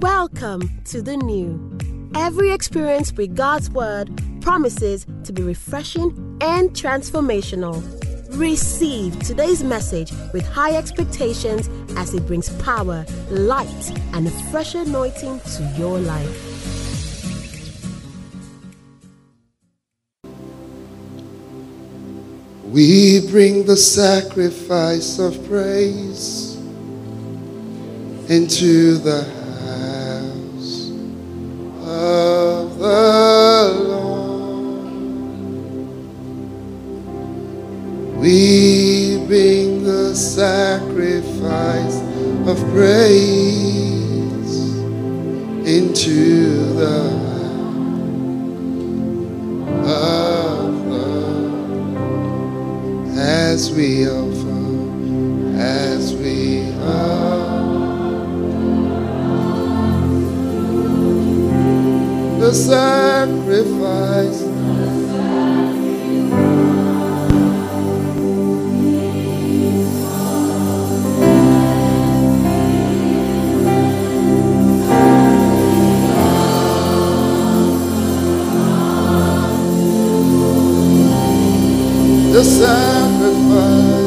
Welcome to the new. Every experience with God's Word promises to be refreshing and transformational. Receive today's message with high expectations as it brings power, light, and a fresh anointing to your life. We bring the sacrifice of praise into the house of the Lord. We bring the sacrifice of praise into the house as we offer, the sacrifice. The sacrifice.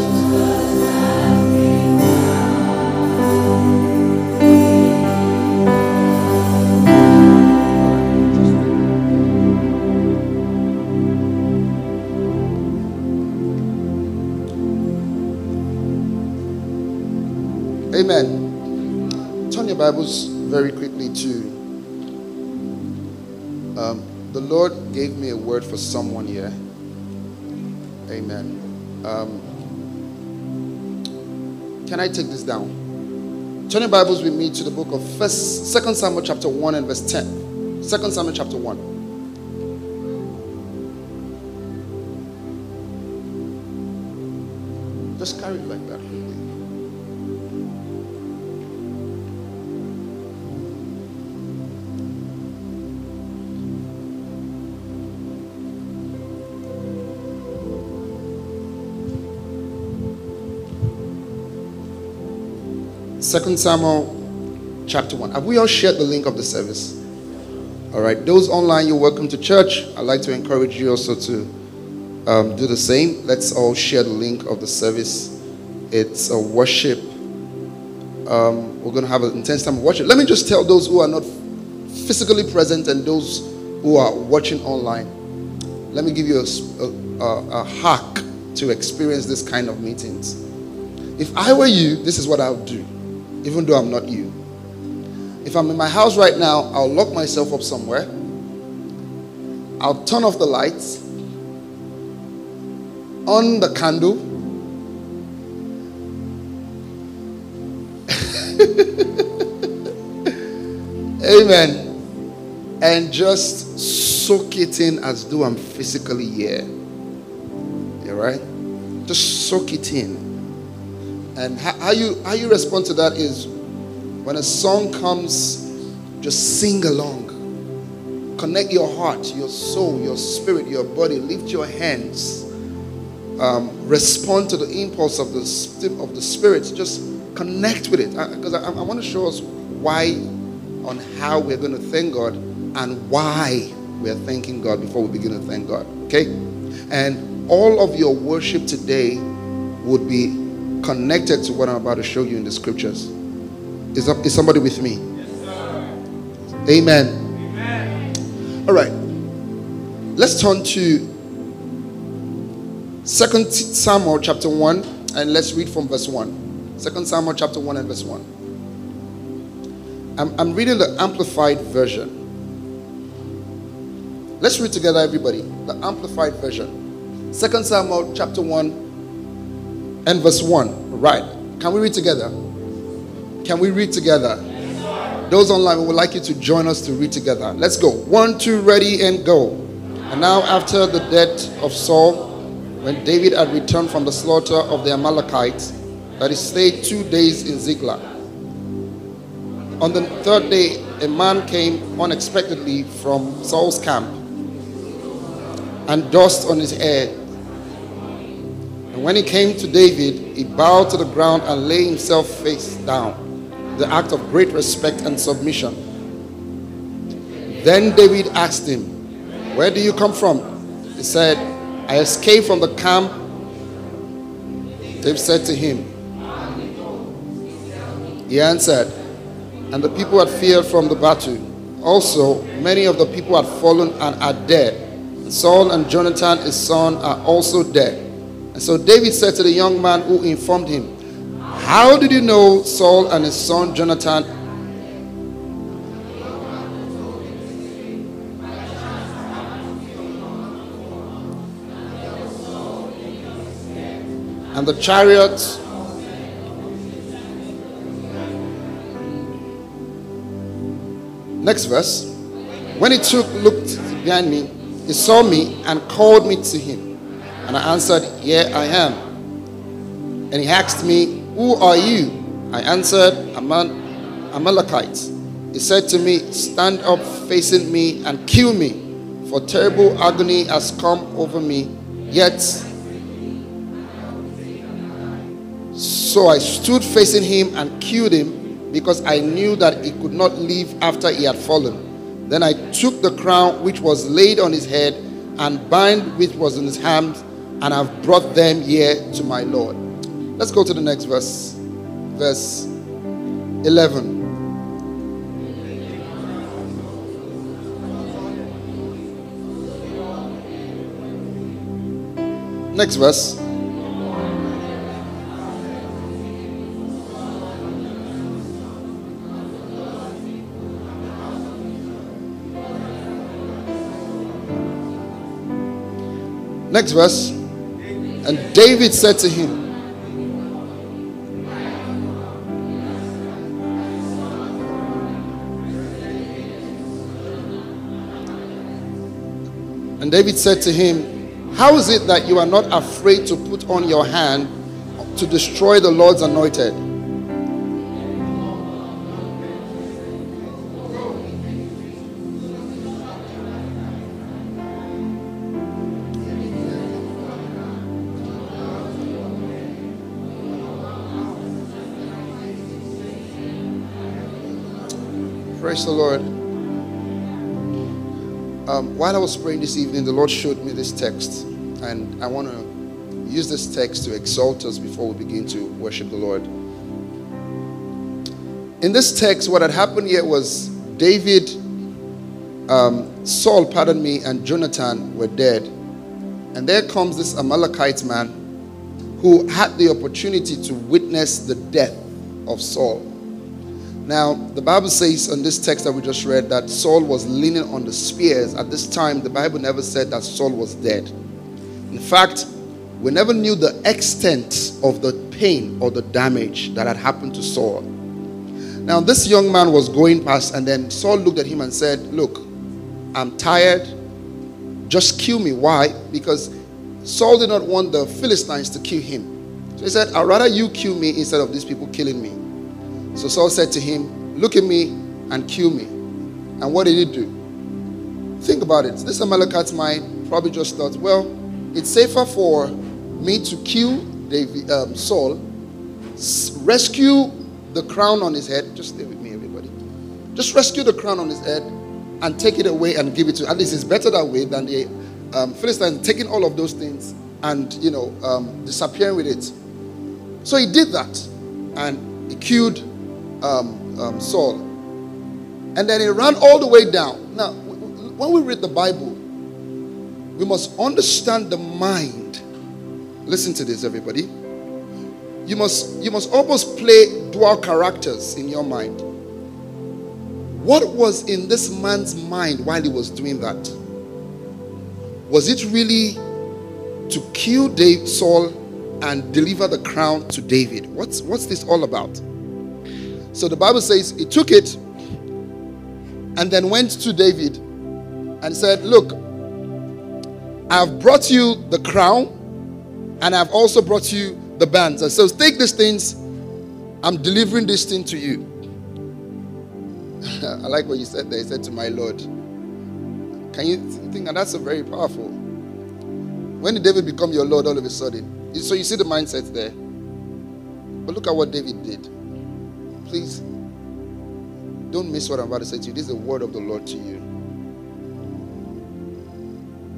Amen. Turn your Bibles very quickly to the Lord gave me a word for someone here. Amen. Can I take this down? Turn your Bibles with me to the book of 2 Samuel chapter 1 and verse 10. 2 Samuel chapter 1. Just carry it like that. 2 Samuel chapter 1. Have we all shared the link of the service? All right. Those online, you're welcome to church. I'd like to encourage you also to do the same. Let's all share the link of the service. It's a worship. We're going to have an intense time of worship. Let me just tell those who are not physically present and those who are watching online. Let me give you a hack to experience this kind of meetings. If I were you, this is what I would do. Even though I'm not you. If I'm in my house right now, I'll lock myself up somewhere. I'll turn off the lights, on the candle, amen, and just soak it in as though I'm physically here. You right? Just soak it in. And how you respond to that is when a song comes, just sing along. Connect your heart, your soul, your spirit, your body. Lift your hands. Respond to the impulse of the spirit. Just connect with it. Because I want to show us why, on how we're going to thank God and why we're thanking God before we begin to thank God. Okay? And all of your worship today would be connected to what I'm about to show you in the scriptures. Is somebody with me? Yes, sir. Amen. Amen. All right. Let's turn to 2 Samuel chapter 1 and let's read from verse 1. 2 Samuel chapter 1 and verse 1. I'm reading the Amplified version. Let's read together, everybody. The Amplified version. 2 Samuel chapter 1 and verse 1. Right. Can we read together? Can we read together? Yes, those online, we would like you to join us to read together. Let's go. 1, 2, ready, and go. And now after the death of Saul, when David had returned from the slaughter of the Amalekites, that he stayed 2 days in Ziklag. On the third day, a man came unexpectedly from Saul's camp and dust on his head. And when he came to David, he bowed to the ground and lay himself face down, the act of great respect and submission. Then David asked him, "Where do you come from?" He said, "I escaped from the camp." David said to him, he answered, "And the people had fled from the battle. Also, many of the people had fallen and are dead. And Saul and Jonathan, his son, are also dead." And so David said to the young man who informed him, "How did you know Saul and his son Jonathan?" And the chariots Next verse. When he looked behind me, he saw me and called me to him. And I answered, "Here I am." And he asked me, "Who are you?" I answered, "Amalekite." He said to me, "Stand up facing me and kill me, for terrible agony has come over me." Yet, so I stood facing him and killed him, because I knew that he could not live after he had fallen. Then I took the crown which was laid on his head and bind which was in his hand, and have brought them here to my Lord. Let's go to the next verse. Verse 11. Next verse. Next verse. And David said to him, "How is it that you are not afraid to put on your hand to destroy the Lord's anointed?" Praise the Lord. While I was praying this evening, the Lord showed me this text, and I want to use this text to exalt us before we begin to worship the Lord. In this text, what had happened here was David, Saul, and Jonathan were dead. And there comes this Amalekite man who had the opportunity to witness the death of Saul. Now, the Bible says on this text that we just read that Saul was leaning on the spears. At this time, the Bible never said that Saul was dead. In fact, we never knew the extent of the pain or the damage that had happened to Saul. Now, this young man was going past, and then Saul looked at him and said, "Look, I'm tired. Just kill me." Why? Because Saul did not want the Philistines to kill him. So he said, "I'd rather you kill me instead of these people killing me." So Saul said to him, "Look at me and kill me." And what did he do? Think about it. This Amalekite's mind probably just thought, well, it's safer for me to kill Saul, rescue the crown on his head. Just stay with me, everybody. Just rescue the crown on his head and take it away and give it to. At least it's better that way than the Philistines taking all of those things and disappearing with it. So he did that, and he killed Saul, and then he ran all the way down. Now, when we read the Bible, we must understand the mind. Listen to this, everybody. You must almost play dual characters in your mind. What was in this man's mind while he was doing that? Was it really to kill Saul and deliver the crown to David? What's this all about? So the Bible says he took it and then went to David and said, "Look, I've brought you the crown and I've also brought you the bands. And so take these things. I'm delivering this thing to you." I like what you said there. He said, "To my Lord." Can you think that that's a very powerful? When did David become your Lord all of a sudden? So you see the mindset there. But look at what David did. Please, don't miss what I'm about to say to you. This is the word of the Lord to you.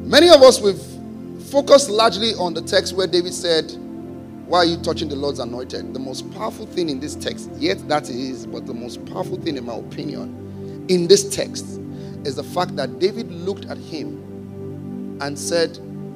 Many of us, we've focused largely on the text where David said, why are you touching the Lord's anointed? The most powerful thing in this text, yet that is, but the most powerful thing in my opinion, in this text, is the fact that David looked at him and said,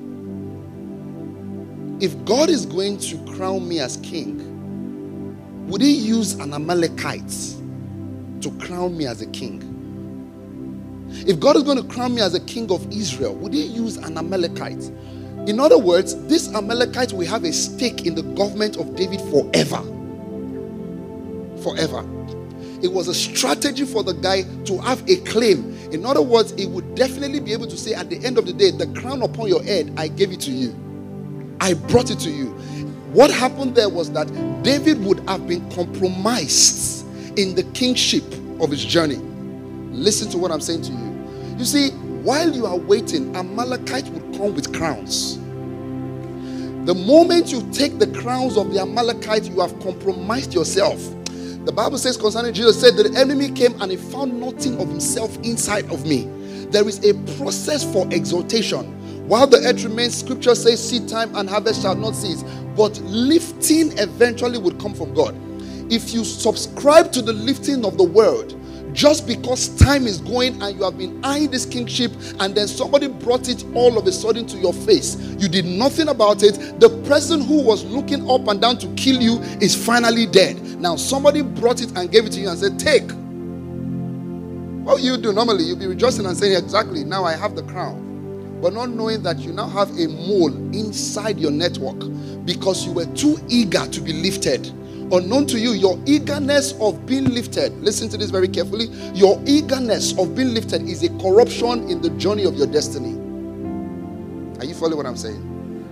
if God is going to crown me as king, would he use an Amalekite to crown me as a king? If God is going to crown me as a king of Israel, would he use an Amalekite? In other words, this Amalekite will have a stake in the government of David forever. Forever. It was a strategy for the guy to have a claim. In other words, he would definitely be able to say at the end of the day, the crown upon your head, I gave it to you. I brought it to you. What happened there was that David would have been compromised in the kingship of his journey. Listen to what I'm saying to you. You see, while you are waiting, Amalekite would come with crowns. The moment you take the crowns of the Amalekite, you have compromised yourself. The Bible says concerning Jesus, said that the enemy came and he found nothing of himself inside of me. There is a process for exaltation. While the earth remains, scripture says seed time and harvest shall not cease. But lifting eventually would come from God. If you subscribe to the lifting of the world, just because time is going and you have been eyeing this kingship and then somebody brought it all of a sudden to your face, you did nothing about it, the person who was looking up and down to kill you is finally dead. Now somebody brought it and gave it to you and said, take. What you do normally, you'll be rejoicing and saying, exactly, now I have the crown. But not knowing that you now have a mole inside your network because you were too eager to be lifted. Unknown to you, your eagerness of being lifted, listen to this very carefully, your eagerness of being lifted is a corruption in the journey of your destiny. Are you following what I'm saying?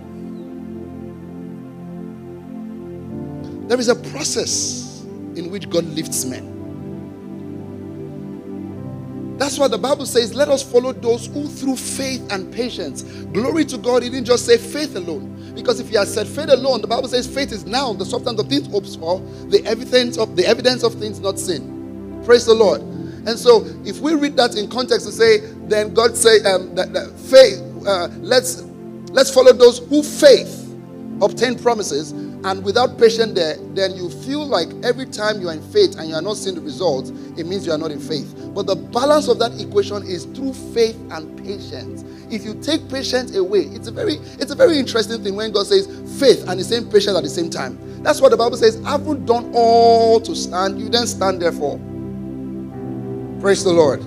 There is a process in which God lifts men. That's why the Bible says, let us follow those who through faith and patience. Glory to God, he didn't just say faith alone. Because if he has said faith alone, the Bible says faith is now the substance of things hoped for, the evidence of things not seen. Praise the Lord. And so, if we read that in context to say, then God say that faith. Let's follow those who faith obtain promises, and without patience there, then you feel like every time you are in faith and you are not seeing the results, it means you are not in faith. But the balance of that equation is through faith and patience. If you take patience away, it's a very interesting thing when God says faith and the same patience at the same time. That's what the Bible says, haven't done all to stand, you then stand therefore. Praise the Lord.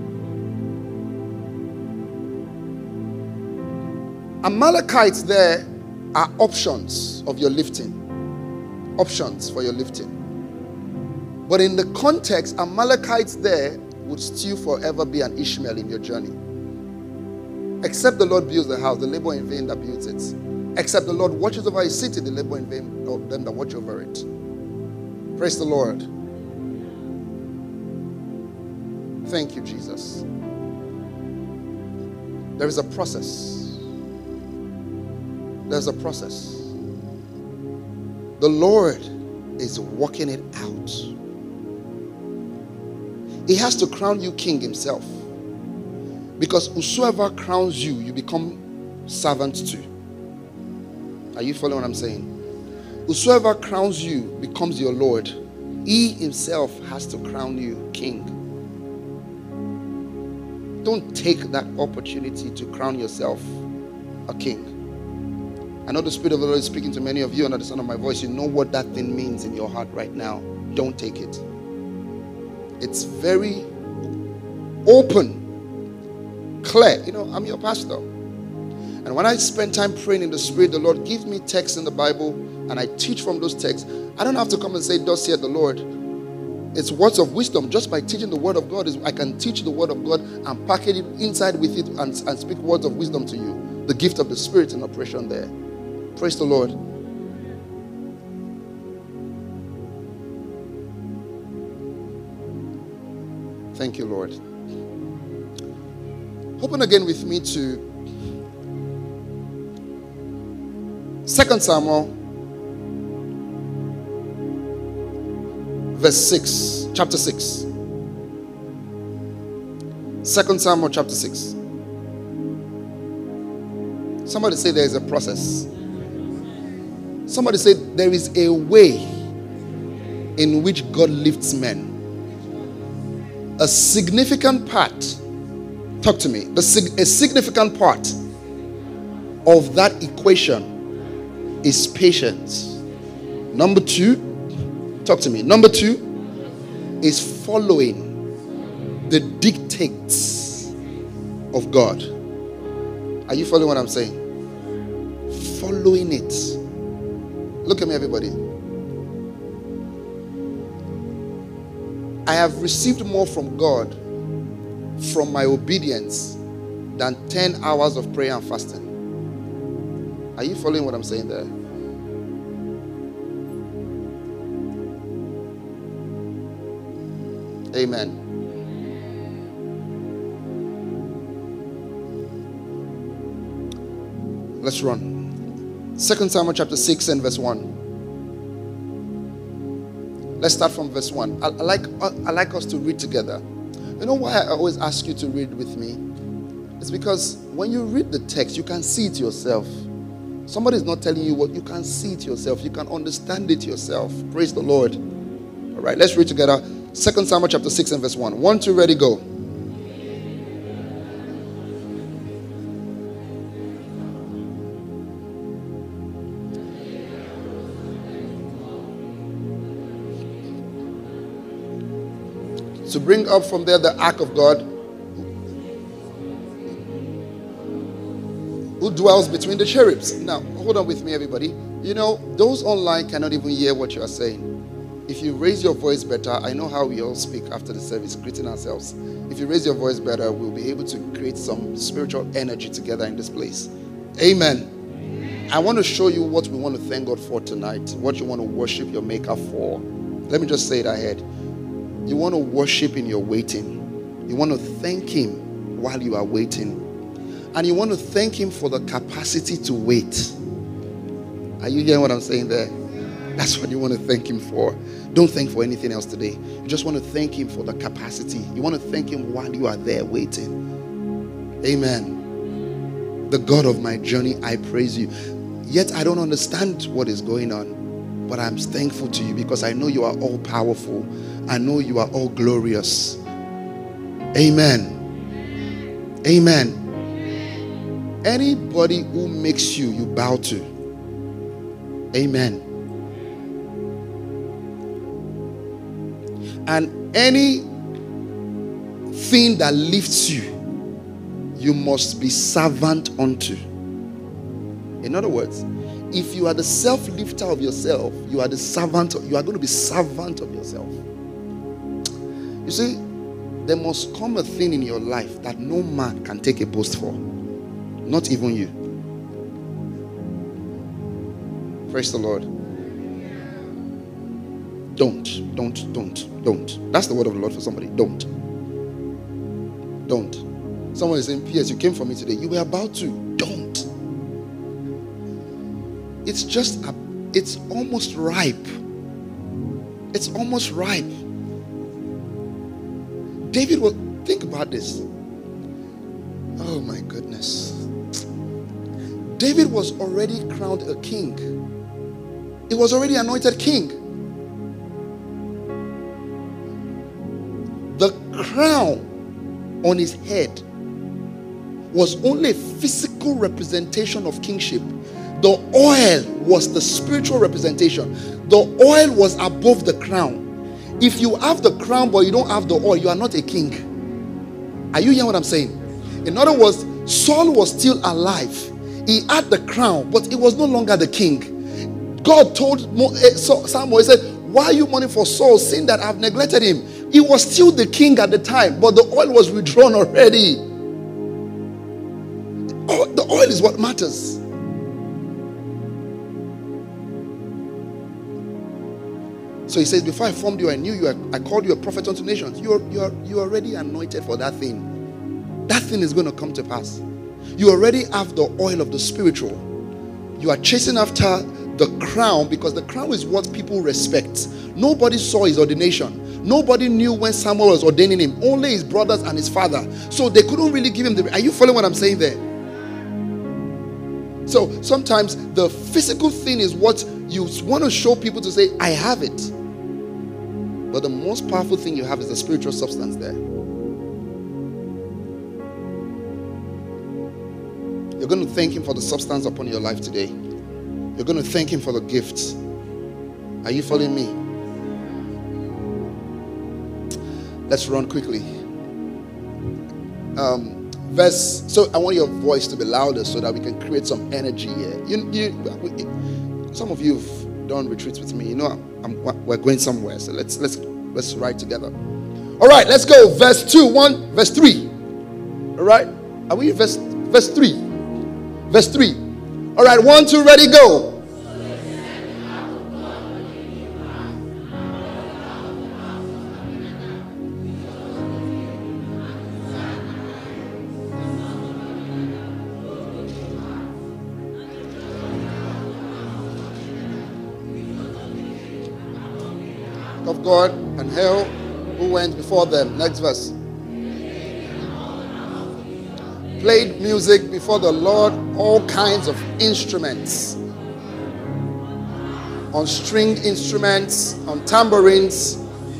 Amalekites there are options of your lifting. Options for your lifting. But in the context, Amalekites there would still forever be an Ishmael in your journey. Except the Lord builds the house, the labor in vain that builds it. Except the Lord watches over his city, the labor in vain of them that watch over it. Praise the Lord. Thank you, Jesus. There is a process. There's a process. The Lord is working it out. He has to crown you king himself. Because whosoever crowns you, you become servant to. Are you following what I'm saying? Whosoever crowns you becomes your Lord. He himself has to crown you king. Don't take that opportunity to crown yourself a king. I know the Spirit of the Lord is speaking to many of you under the sound of my voice. You know what that thing means in your heart right now. Don't take it. It's very open, clear. You know, I'm your pastor. And when I spend time praying in the Spirit, the Lord gives me texts in the Bible and I teach from those texts. I don't have to come and say, thus saith the Lord. It's words of wisdom. Just by teaching the word of God, I can teach the word of God and package it inside with it and speak words of wisdom to you. The gift of the Spirit in operation there. Praise the Lord. Thank you, Lord. Open again with me to 2 Samuel verse 6, chapter 6. 2 Samuel chapter 6. Somebody say there is a process. Somebody say there is a way in which God lifts men. A significant part, talk to me, a significant part of that equation is patience. Number two, talk to me. Number two is following the dictates of God. Are you following what I'm saying? Following it. Look at me, everybody. I have received more from God from my obedience than 10 hours of prayer and fasting. Are you following what I'm saying there? Amen. Let's run. 2 Samuel chapter 6 and verse 1. Let's start from verse 1. I like us to read together. You know why I always ask you to read with me? It's because when you read the text, you can see it yourself. Somebody is not telling you what, you can see it yourself. You can understand it yourself. Praise the Lord. All right, let's read together. 2 Samuel chapter 6 and verse 1. 1, 2, ready, go. To bring up from there the ark of God, who dwells between the cherubs. Now, hold on with me, everybody. You know, those online cannot even hear what you are saying. If you raise your voice better, I know how we all speak after the service, greeting ourselves. If you raise your voice better, we'll be able to create some spiritual energy together in this place. Amen. I want to show you what we want to thank God for tonight, what you want to worship your Maker for. Let me just say it ahead. You want to worship in your waiting. You want to thank Him while you are waiting. And you want to thank Him for the capacity to wait. Are you hearing what I'm saying there? That's what you want to thank Him for. Don't thank for anything else today. You just want to thank Him for the capacity. You want to thank Him while you are there waiting. Amen. The God of my journey, I praise you. Yet I don't understand what is going on. But I'm thankful to you because I know you are all powerful. I know you are all glorious. Amen. Amen. Anybody who makes you, you bow to. Amen. And anything that lifts you, you must be servant unto. In other words, if you are the self-lifter of yourself, you are the servant. You are going to be servant of yourself. You see, there must come a thing in your life that no man can take a boast for. Not even you. Praise the Lord. Don't. That's the word of the Lord for somebody. Don't. Someone is saying, P.S., you came for me today. You were about to. Don't. It's almost ripe. It's almost ripe. David will think about this. Oh my goodness. David was already crowned a king. He was already anointed king. The crown on his head was only a physical representation of kingship. The oil was the spiritual representation. The oil was above the crown. If you have the crown but you don't have the oil, you are not a king. Are you hearing what I'm saying? In other words, Saul was still alive. He had the crown, but he was no longer the king. God told Samuel, he said, why are you mourning for Saul, seeing that I've neglected him? He was still the king at the time, but the oil was withdrawn already. Oh, the oil is what matters. So he says, before I formed you, I knew you. I called you a prophet unto nations. You're already anointed for that thing. That thing is going to come to pass. You already have the oil of the spiritual. You are chasing after the crown because the crown is what people respect. Nobody saw his ordination. Nobody knew when Samuel was ordaining him. Only his brothers and his father. So they couldn't really give him the... Are you following what I'm saying there? So sometimes the physical thing is what you want to show people to say, I have it. But the most powerful thing you have is the spiritual substance there. You're going to thank him for the substance upon your life today. You're going to thank him for the gifts. Are you following me? Let's run quickly. So I want your voice to be louder so that we can create some energy here. Some of you have done retreats with me. You know we're going somewhere, so let's write together. All right, let's go. Verse 3. All right, are we verse 3? Verse 3. All right, 1, 2, ready, go. Of God and hell who went before them. Next verse. Played music before the Lord, all kinds of instruments, on stringed instruments, on tambourines.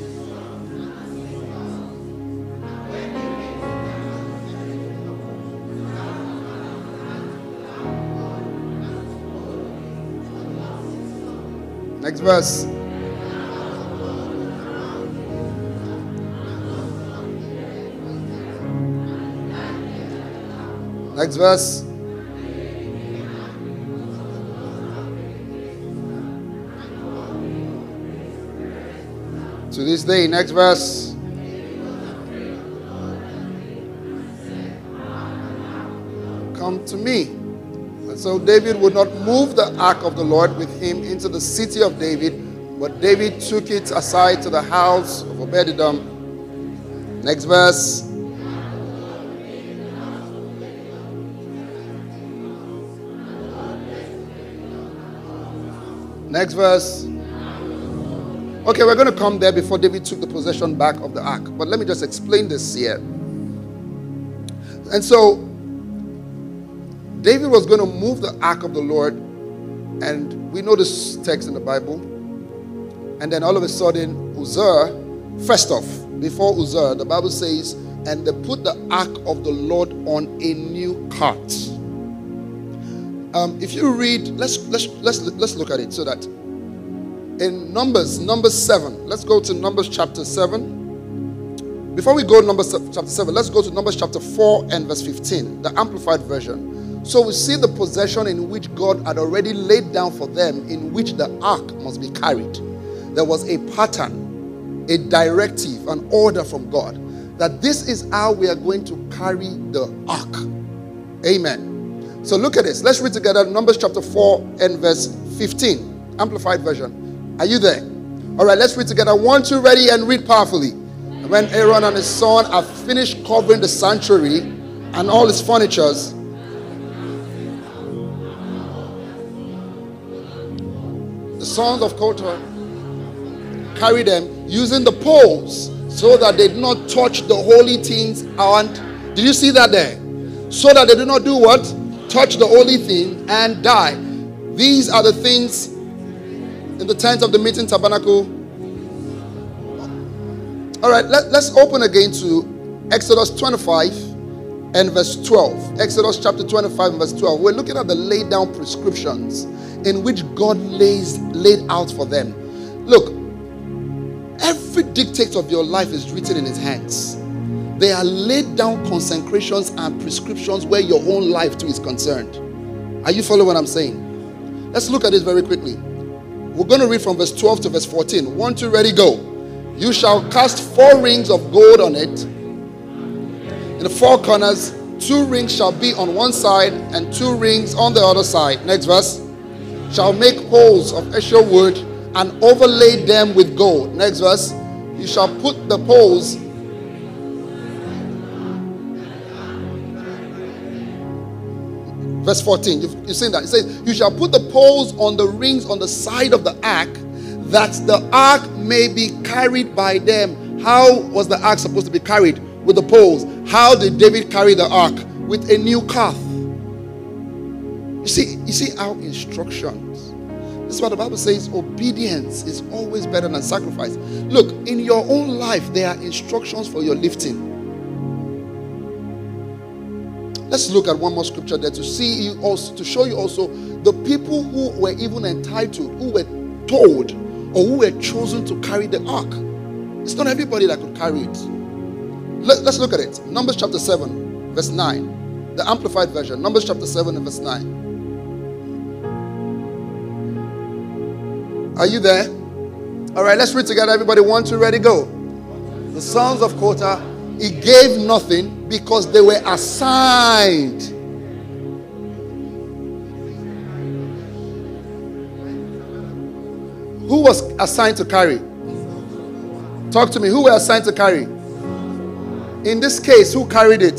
Next verse. Next verse. To this day. Next verse. Come to me. And so David would not move the ark of the Lord with him into the city of David, but David took it aside to the house of Obed-Edom. Next verse. Next verse. Okay, we're going to come there before David took the possession back of the ark. But let me just explain this here. And so, David was going to move the ark of the Lord. And we know this text in the Bible. And then all of a sudden, Uzzah, first off, before Uzzah, the Bible says, and they put the ark of the Lord on a new cart. If you read, let's look at it so that in Numbers 7, let's go to Numbers chapter 7. Before we go to Numbers chapter 7, let's go to Numbers chapter 4 and verse 15, the Amplified Version. So we see the possession in which God had already laid down for them, in which the ark must be carried. There was a pattern, a directive, an order from God that this is how we are going to carry the ark. Amen. So look at this. Let's read together Numbers chapter 4 and verse 15. Amplified Version. Are you there? All right, let's read together. 1, 2, ready, and read powerfully. And when Aaron and his son have finished covering the sanctuary and all its furnitures, the sons of Korah carried them using the poles so that they did not touch the holy things. And did you see that there? So that they do not do what? Touch the holy thing and die. These are the things in the tent of the meeting tabernacle. All right, let's open again to Exodus 25 and verse 12. Exodus chapter 25 and verse 12. We're looking at the laid down prescriptions in which God laid out for them. Look, every dictate of your life is written in his hands. They are laid down consecrations and prescriptions where your own life too is concerned. Are you following what I'm saying? Let's look at this very quickly. We're going to read from verse 12 to verse 14. 1, 2, ready, go. You shall cast 4 rings of gold on it. In the 4 corners, 2 rings shall be on one side and 2 rings on the other side. Next verse. Shall make poles of acacia wood and overlay them with gold. Next verse. You shall put the poles Verse 14, you've seen that. It says, you shall put the poles on the rings on the side of the ark, that the ark may be carried by them. How was the ark supposed to be carried? With the poles. How did David carry the ark? With a new cart. You see our instructions. This is what the Bible says, obedience is always better than sacrifice. Look, in your own life, there are instructions for your lifting. Let's look at one more scripture there to show you also the people who were even entitled, who were told, or who were chosen to carry the ark. It's not everybody that could carry it. Let's look at it. Numbers chapter 7, verse 9. The Amplified Version. Numbers chapter 7 and verse 9. Are you there? All right, let's read together. Everybody, 1, 2, ready, go. The sons of Korah, he gave nothing because they were assigned. Who was assigned to carry? Talk to me. Who were assigned to carry? In this case, who carried it?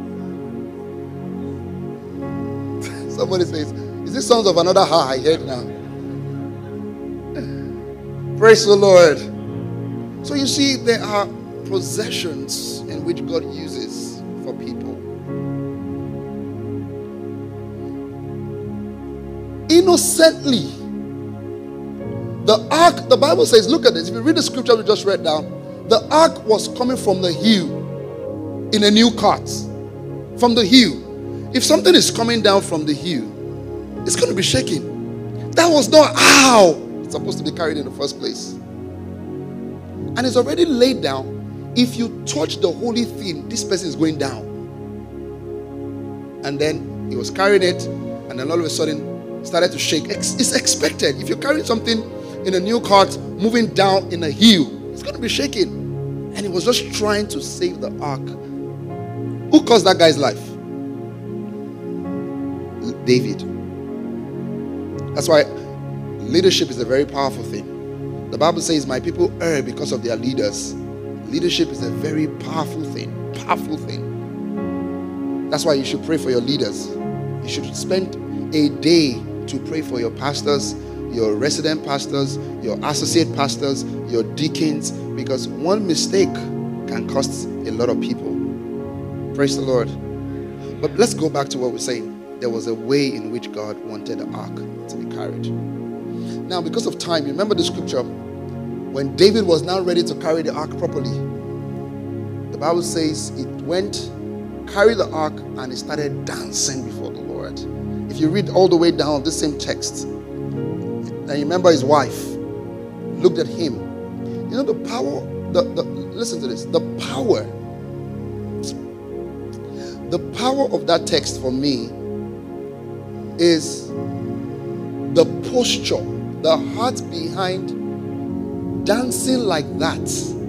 Somebody says, is this sons of another ha I heard now? Praise the Lord. So you see, there are possessions in which God uses for people. Innocently. The ark, the Bible says, look at this. If you read the scripture we just read down, the ark was coming from the hill in a new cart. From the hill. If something is coming down from the hill, it's going to be shaking. That was not how it's supposed to be carried in the first place. And it's already laid down. If you touch the holy thing, this person is going down. And then he was carrying it, and then all of a sudden started to shake. It's expected. If you're carrying something in a new cart, moving down in a hill, it's going to be shaking. And he was just trying to save the ark. Who caused that guy's life? David. That's why leadership is a very powerful thing. The Bible says, my people err because of their leaders. Leadership is a very powerful thing. Powerful thing. That's why you should pray for your leaders. You should spend a day to pray for your pastors, your resident pastors, your associate pastors, your deacons, because one mistake can cost a lot of people. Praise the Lord. But let's go back to what we're saying. There was a way in which God wanted the ark to be carried. Now, because of time, you remember the scripture, when David was now ready to carry the ark properly, the Bible says it went, carried the ark, and it started dancing before the Lord. If you read all the way down this same text, and remember his wife looked at him. You know the power, listen to this, the power of that text for me is the posture, the heart behind dancing like that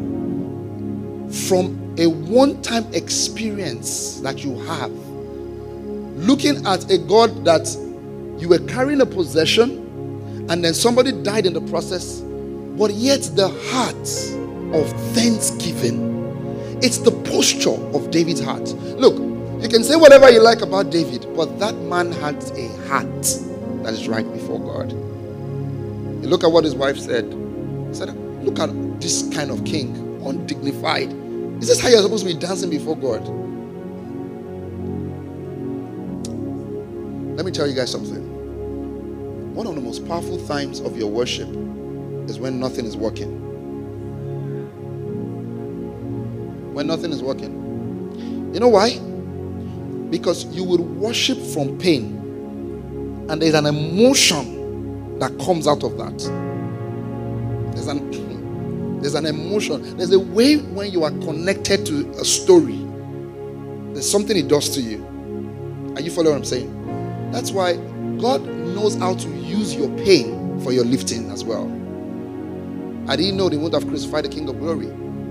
from a one-time experience that you have, looking at a God that you were carrying a possession and then somebody died in the process, but yet the heart of thanksgiving. It's the posture of David's heart. Look, you can say whatever you like about David, but that man had a heart that is right before God. You look at what his wife said. He said, look at this kind of king, undignified. Is this how you're supposed to be dancing before God? Let me tell you guys something. One of the most powerful times of your worship is when nothing is working. When nothing is working. You know why? Because you will worship from pain. And there's an emotion that comes out of that. There's an emotion. There's a way when you are connected to a story. There's something it does to you. Are you following what I'm saying? That's why God knows how to use your pain for your lifting as well. I didn't know they wouldn't have crucified the King of Glory.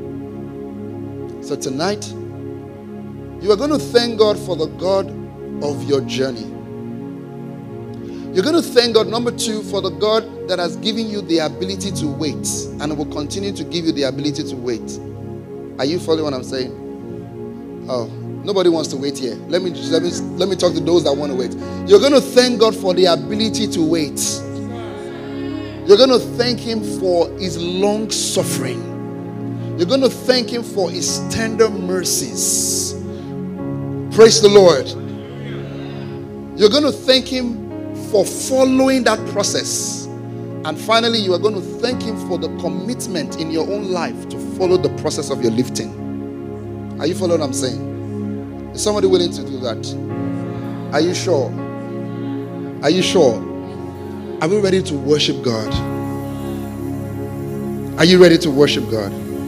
So tonight, you are going to thank God for the God of your journey. You're going to thank God, number 2, for the God that has given you the ability to wait and will continue to give you the ability to wait. Are you following what I'm saying? Oh, nobody wants to wait here. Let me talk to those that want to wait. You're going to thank God for the ability to wait. You're going to thank him for his long suffering. You're going to thank him for his tender mercies. Praise the Lord. You're going to thank him for following that process. And finally, you are going to thank him for the commitment in your own life to follow the process of your lifting. Are you following what I'm saying? Is somebody willing to do that? Are you sure? Are you sure? Are we ready to worship God? Are you ready to worship God?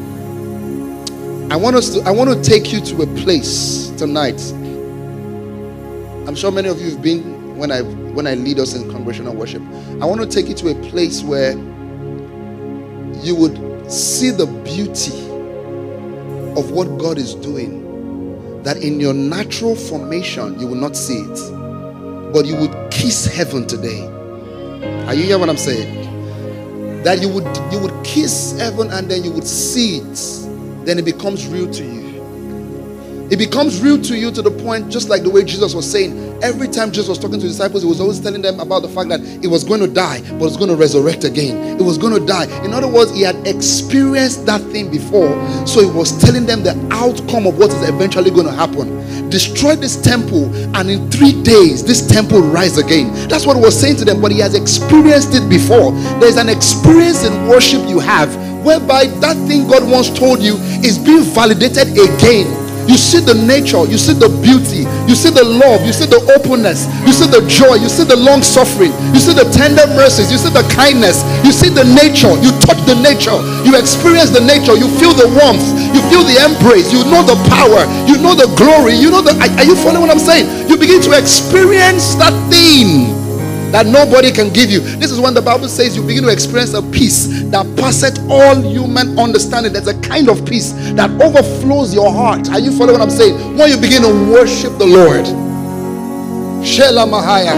I want to take you to a place tonight. I'm sure many of you have been when I lead us in congregational worship. I want to take you to a place where you would see the beauty of what God is doing, that in your natural formation you will not see it, but you would kiss heaven today. Are you hearing what I'm saying? That you would kiss heaven and then you would see it. Then it becomes real to you. It becomes real to you to the point, just like the way Jesus was saying, every time Jesus was talking to the disciples, he was always telling them about the fact that it was going to die, but it was going to resurrect again. It was going to die. In other words, he had experienced that thing before, so he was telling them the outcome of what is eventually going to happen. Destroy this temple, and in 3 days, this temple will rise again. That's what he was saying to them, but he has experienced it before. There's an experience in worship you have, whereby that thing God once told you is being validated again. You see the nature, you see the beauty, you see the love, you see the openness, you see the joy, you see the long suffering, you see the tender mercies, you see the kindness, you see the nature, you touch the nature, you experience the nature, you feel the warmth, you feel the embrace, you know the power, you know the glory, you know the, are you following what I'm saying? You begin to experience that thing that nobody can give you. This is when the Bible says you begin to experience a peace that passeth all human understanding. There's a kind of peace that overflows your heart. Are you following what I'm saying? When you begin to worship the Lord. Shela Mahaya.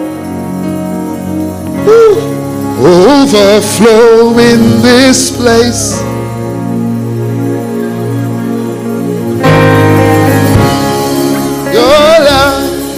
Overflow in this place. Your love.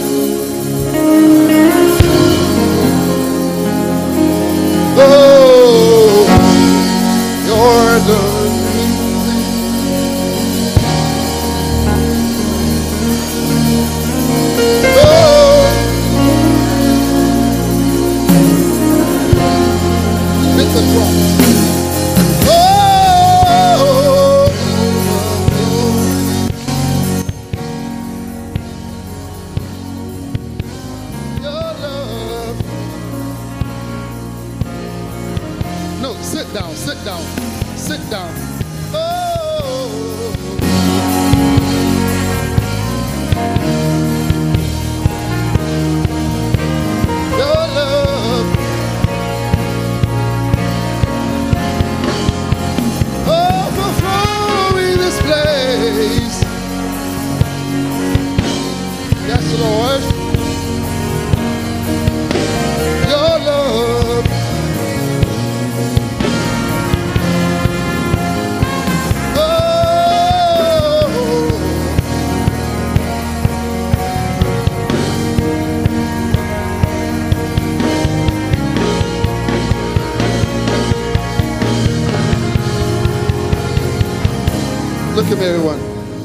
Look at me, everyone.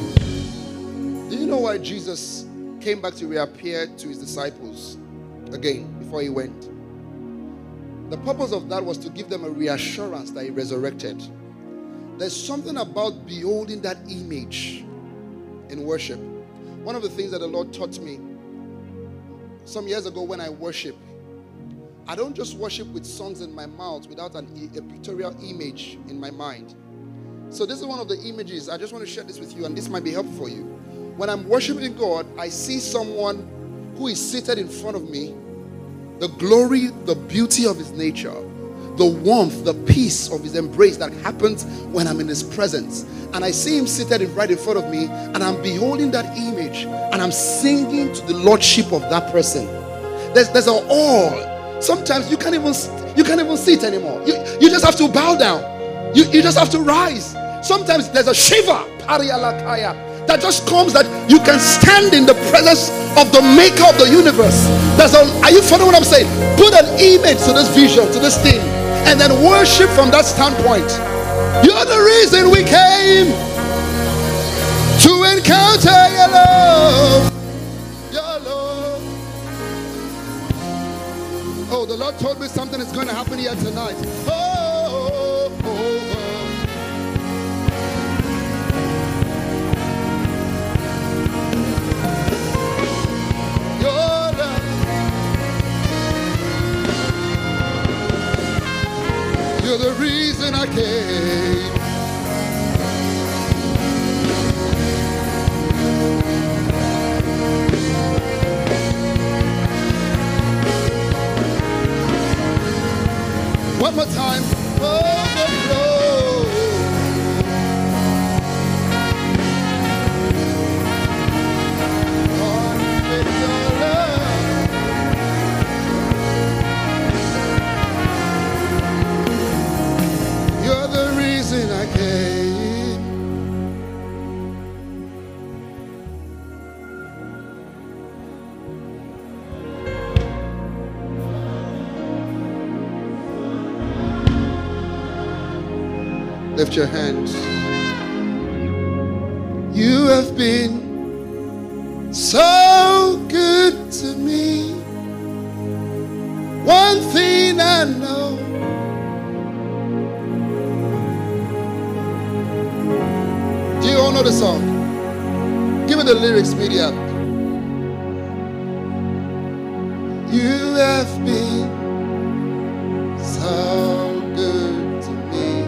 Do you know why Jesus came back to reappear to his disciples again before he went? The purpose of that was to give them a reassurance that he resurrected. There's something about beholding that image in worship. One of the things that the Lord taught me some years ago when I worship, I don't just worship with songs in my mouth without a pictorial image in my mind. So this is one of the images. I just want to share this with you, and this might be helpful for you. When I'm worshiping God, I see someone who is seated in front of me. The glory, the beauty of his nature, the warmth, the peace of his embrace that happens when I'm in his presence. And I see him seated right in front of me, and I'm beholding that image, and I'm singing to the lordship of that person. There's an awe. Sometimes you can't even sit anymore. You just have to bow down. You just have to rise. Sometimes there's a shiver that just comes, that you can stand in the presence of the maker of the universe. Are you following what I'm saying? Put an image to this vision, to this thing, and then worship from that standpoint. You're the reason we came to encounter your love. Your love. So the Lord told me something is going to happen here tonight. Oh, oh, oh. You're the reason I came. One more time. Overflow. On with your love. You're the reason I came. Lift your hands. You have been so good to me. One thing I know. Do you all know the song? Give me the lyrics, media. You have been so good to me.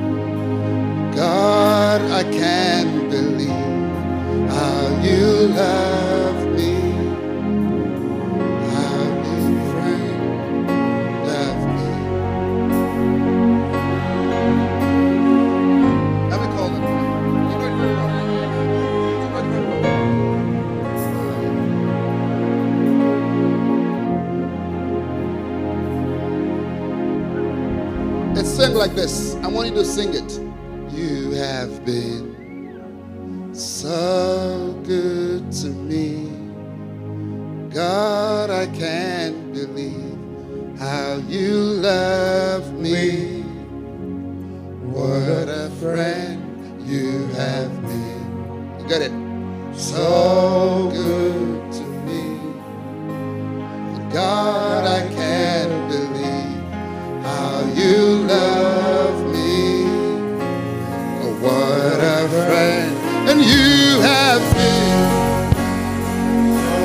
God, I can't believe how you love me. How you friend love me. Let me call them. It's sung like this. I want you to sing it. You have been so good to me. God, I can't believe how you love me. What a friend you have been. You got it? So good to me. God, I can't believe how you love me. What a friend, and you have been so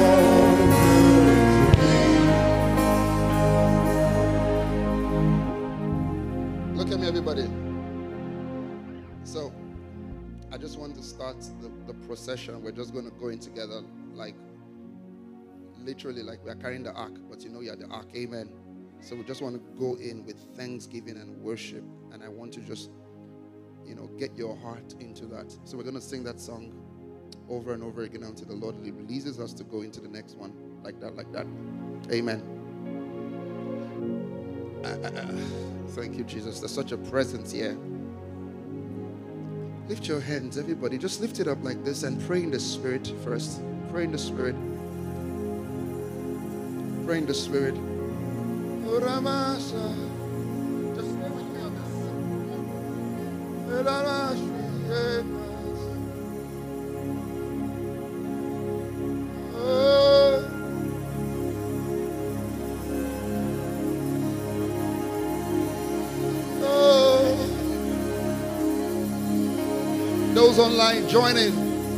good to me. Look at me, everybody. So, I just want to start the procession. We're just going to go in together, like literally, like we're carrying the ark, but you know you're the ark. Amen. So we just want to go in with thanksgiving and worship, and I want to just get your heart into that. So we're going to sing that song over and over again until the Lord releases us to go into the next one. Like that, like that. Amen. Thank you, Jesus. There's such a presence here. Lift your hands, everybody. Just lift it up like this and pray in the Spirit first. Pray in the Spirit. Pray in the Spirit. Just stay with me on this. Those online, join in.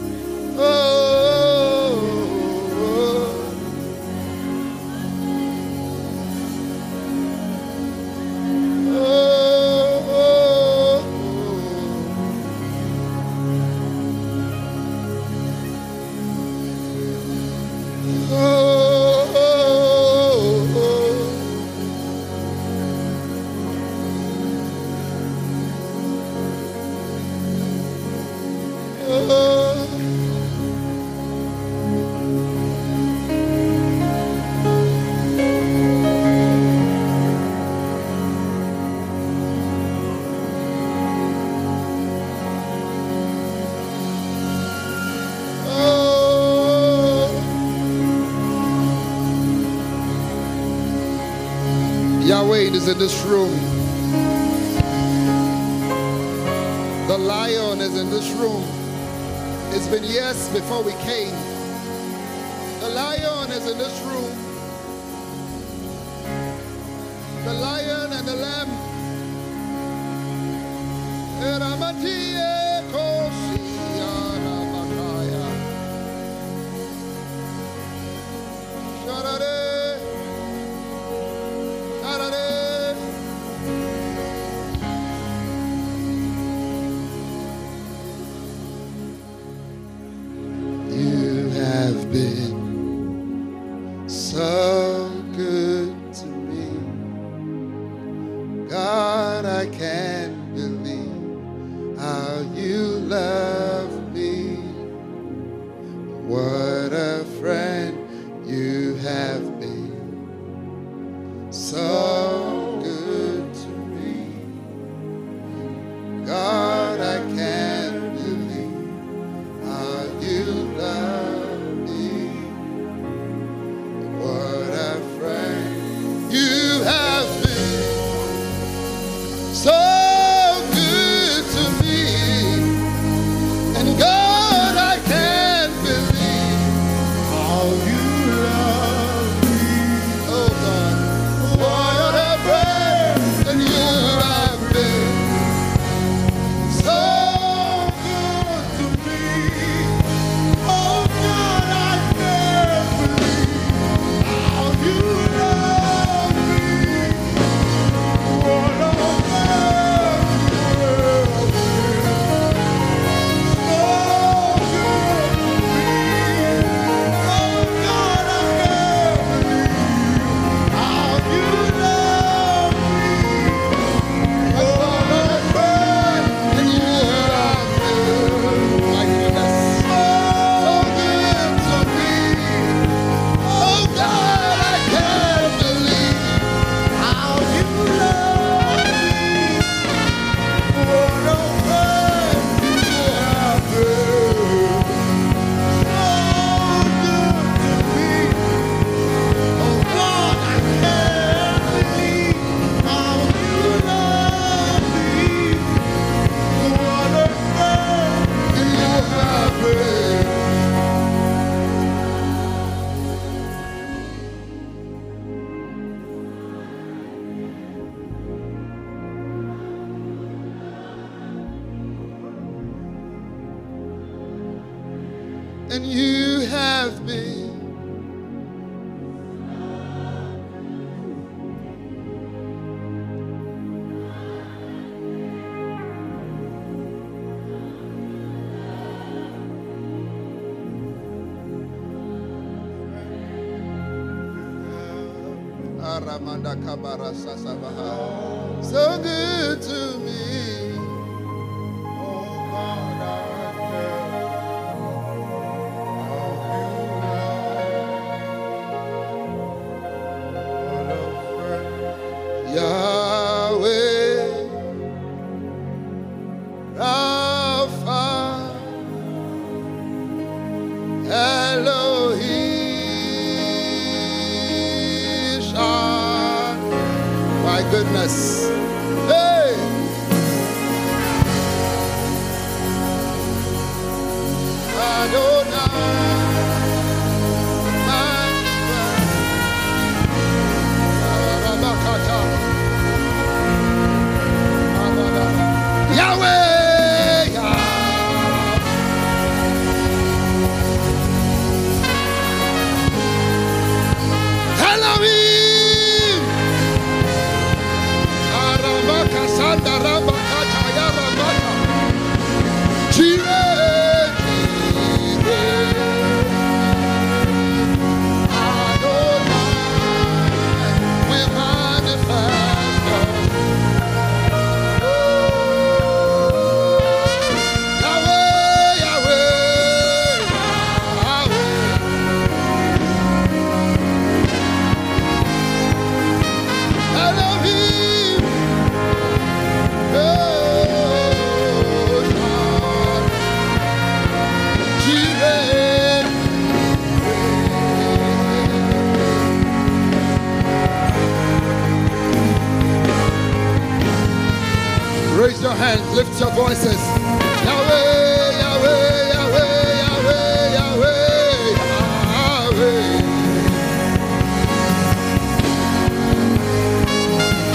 Yahweh is in this room. The Lion is in this room. It's been years before we came. The Lion is in this room. the Lion and the Lamb. You have been so good to me. God, I can't believe how you love me. What a friend you have been. So good to me. God, I can't believe how you love me. What a friend you have been. So good to me. And God, I can't believe how you love me. Oh God, what a friend and you have been. So good to me. Oh God, I can't believe how you love me. What a friend you have been. So good to me. Oh God, I can't believe how you love me. What a friend and you have been. My goodness, so good to me. Oh God, I can't believe how you love me. What a friend you have been. So good to me. Oh God, I can't believe how you love me. What a friend you have been. And you have been. Aramanda kabara sasabaha. So good to me. Oh God, I can't. Yahweh, Rapha, Elohim, Shah. My goodness. Hey! Yahweh, Elohim, Arabaka Sanda Rabaka Yarabaka, Jireh, Adonai, we manifest us. Yahweh, Yahweh, Yahweh, Elohim, Jireh. Raise your hands, lift your voices. Yahweh, Yahweh, Yahweh, Yahweh, Yahweh, Yahweh.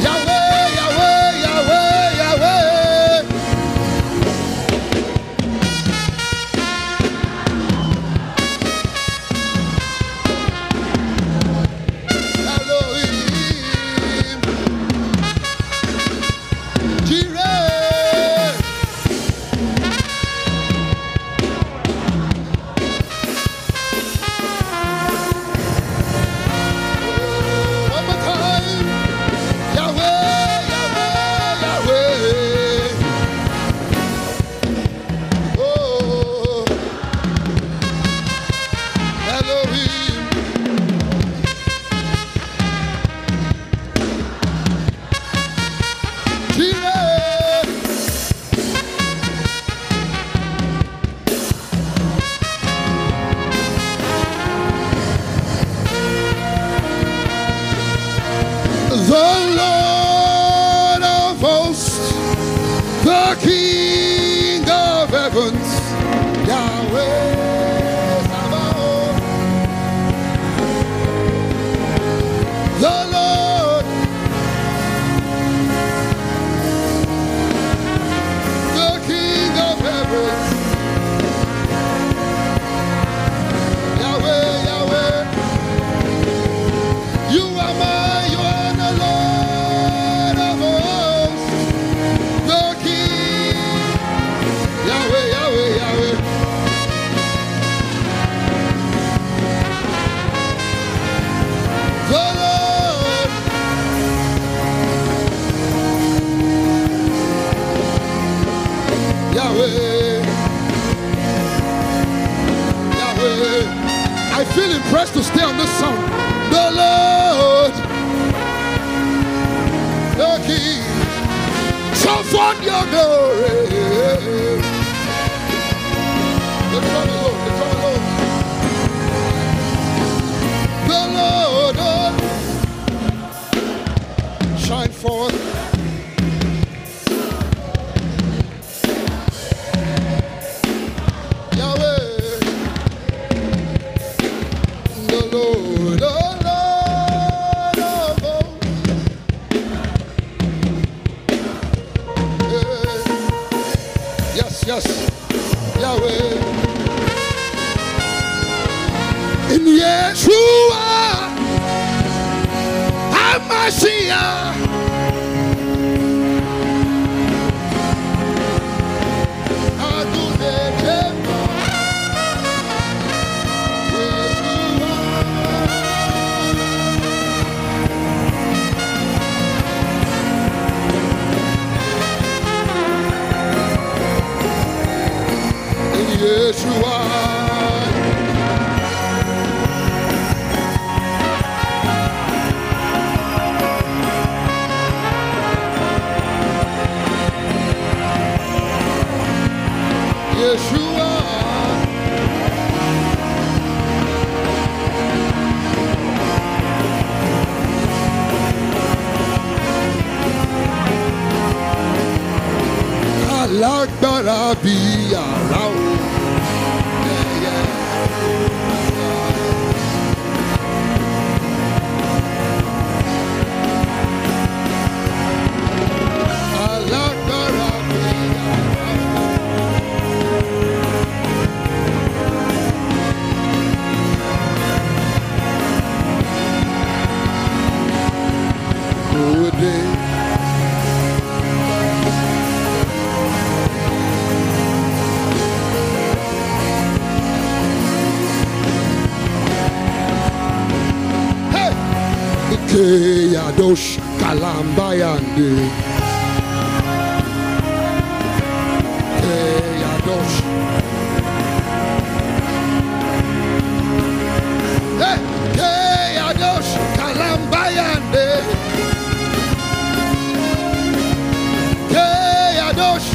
To stay on this song. The Lord, the King, show forth your glory. The Lord, shine forth. Yes, Yahweh. In Yeshua, HaMashiach. Yeshua, Yeshua, alágbára bí àrá o. Yadosh Kalambayande Yadosh Yadosh Kalambayande Yadosh.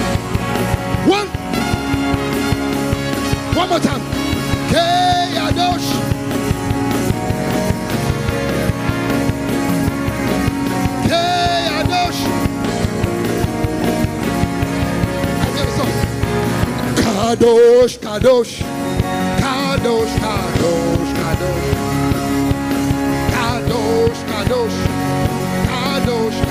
One more time. Yadosh. Kadosh, Kadosh, Kadosh, Kadosh, Kadosh, Kadosh, Kadosh, Kadosh,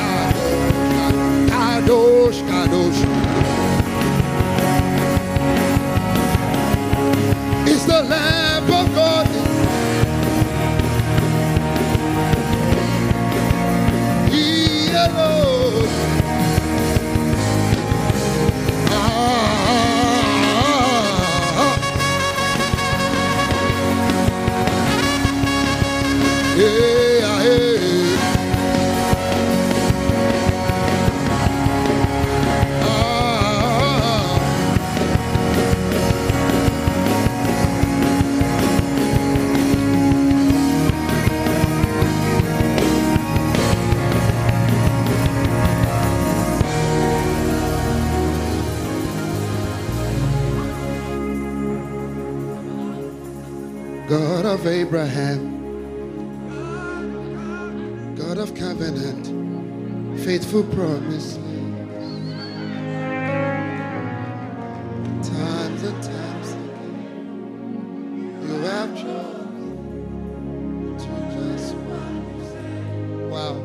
God of Abraham, God of covenant, faithful promise, times and times again, you have chosen to just once. Wow.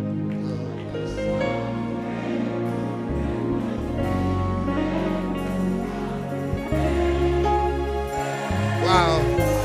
Wow.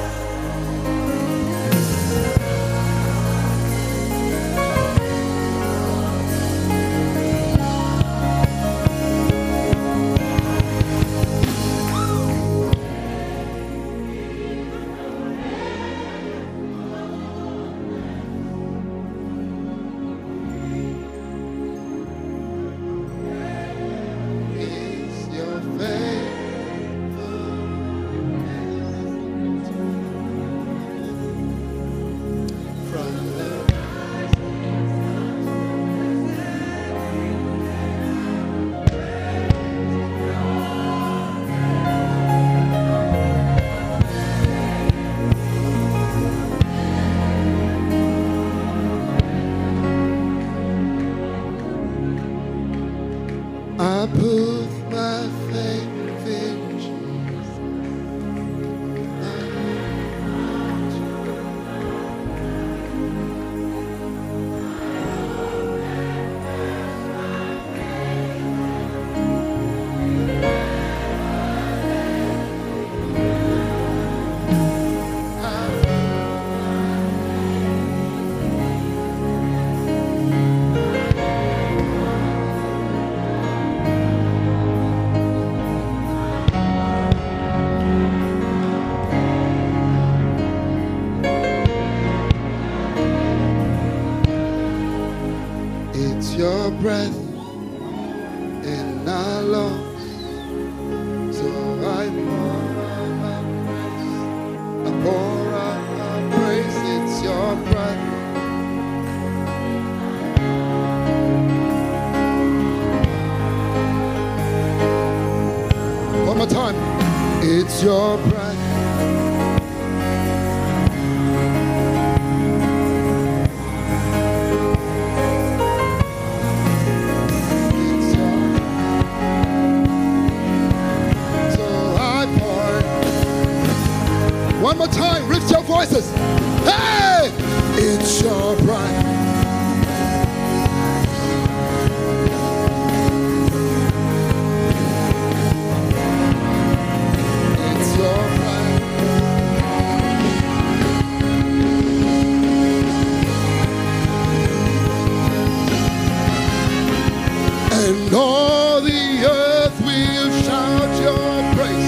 I put my faith in Jesus. It's your breath in our lungs, so I pour out my praise. I pour out my praise. It's your breath. One more time. It's your breath. One more time, lift your voices. Hey! It's your breath. It's your breath. And all the earth will shout your praise.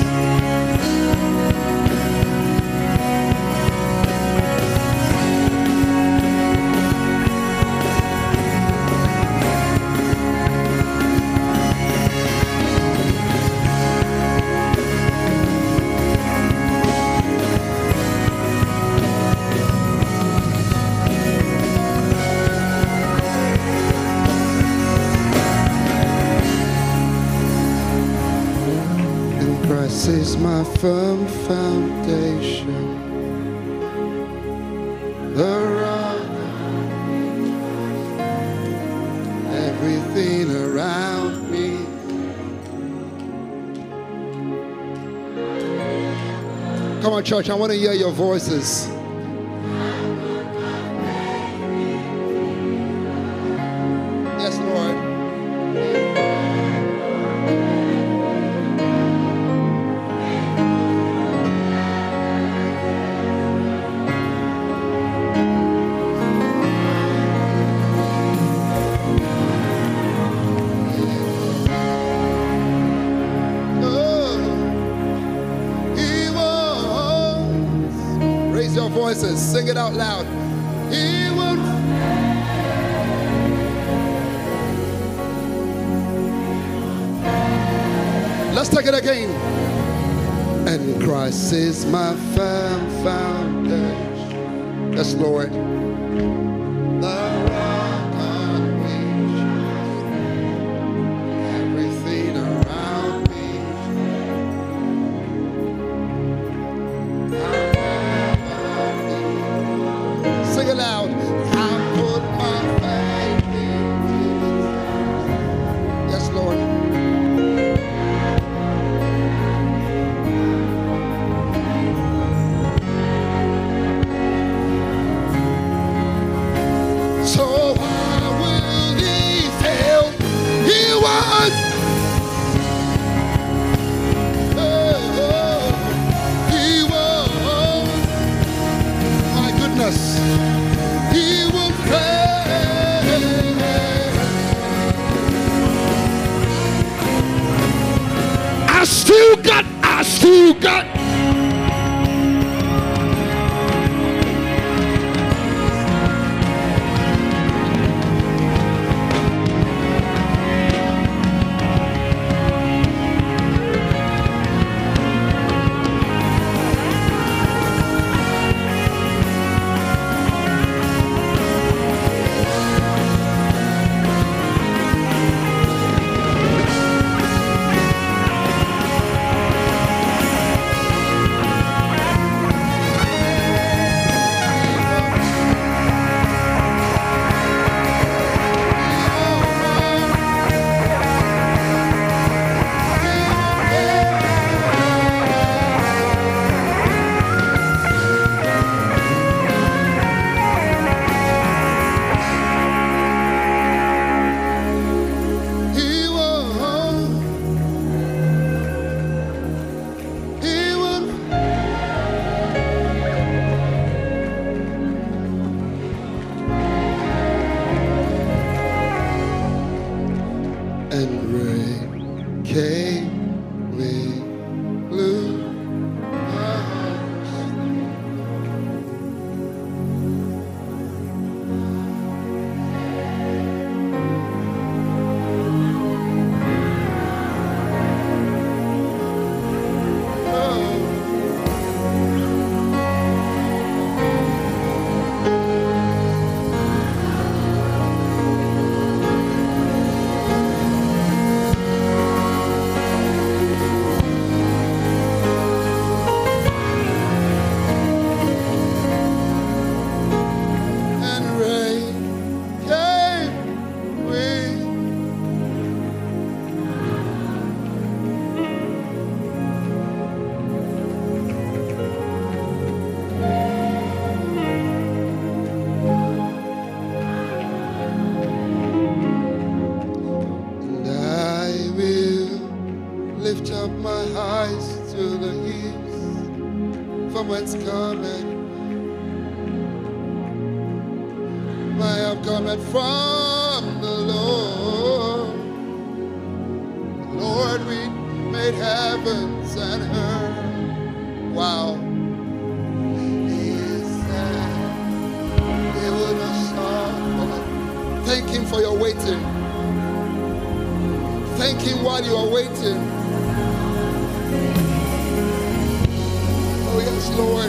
Christ is my firm foundation, the rock, everything around me. Come on, church, I want to hear your voices. Yes, Lord. voices. Sing it out loud. He will. Let's take it again. And Christ is my firm foundation. Yes, Lord. The rock on which everything around me. Sing it loud. I put my faith in Jesus. Yes, Lord. So why will he fail? He won't. He won't. My goodness. He will fail. I still got. And rain came, wind blew my house. And rain came, wind. And I will lift up my eyes to the hills, from whence cometh my help cometh from the Lord. Lord, we made heavens and earth. Wow. He said he would not stop. Thank him for your waiting. Thank him while you are waiting. Oh yes, Lord.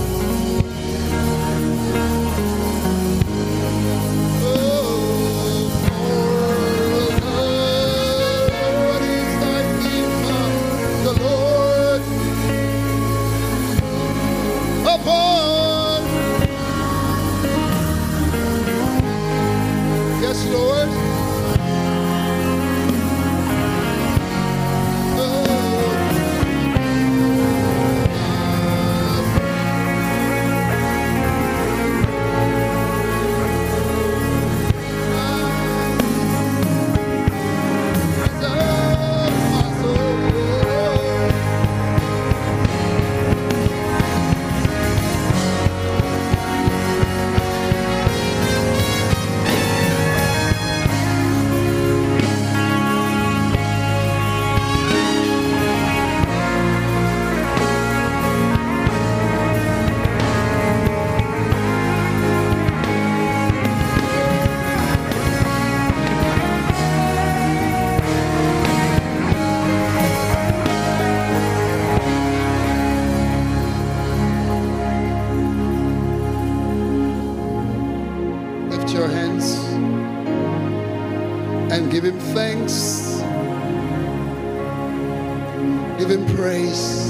Yes, Lord. and give him thanks. Give him praise.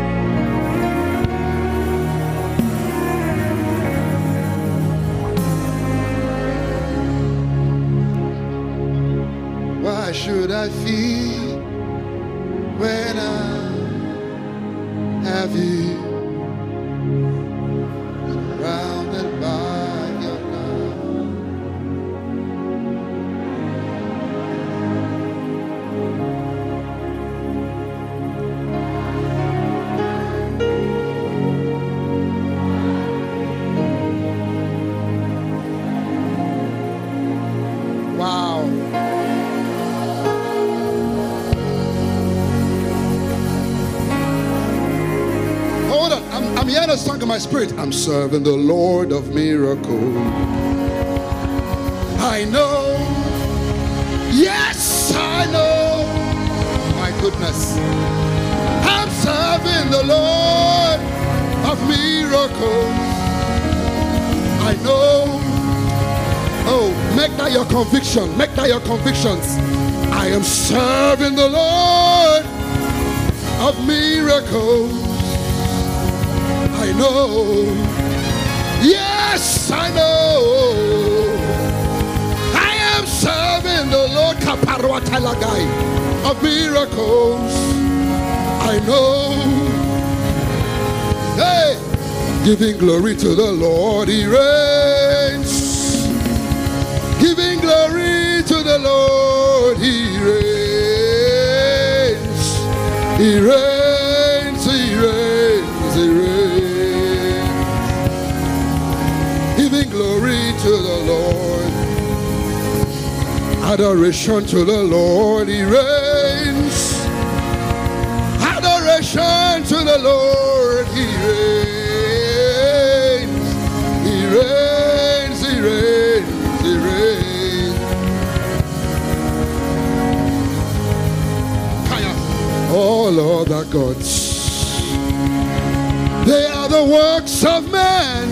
Why should I fear when I have you surrounded by your love? Wow. Hold on, I'm hearing a song in my spirit. I'm serving the Lord of miracles. I know, yes, I know. My goodness, I'm serving the Lord of miracles. I know. Oh, make that your conviction. Make that your convictions. I am serving the Lord of miracles. I know. Yes, I know. I am serving the Lord of miracles. I know. Hey, giving glory to the Lord, he reigns. Giving glory to the Lord, he reigns. He reigns, he reigns, he reigns. Giving glory to the Lord. Adoration to the Lord, he reigns. Adoration to the Lord, he reigns. He reigns, he reigns. All other gods, they are the works of man.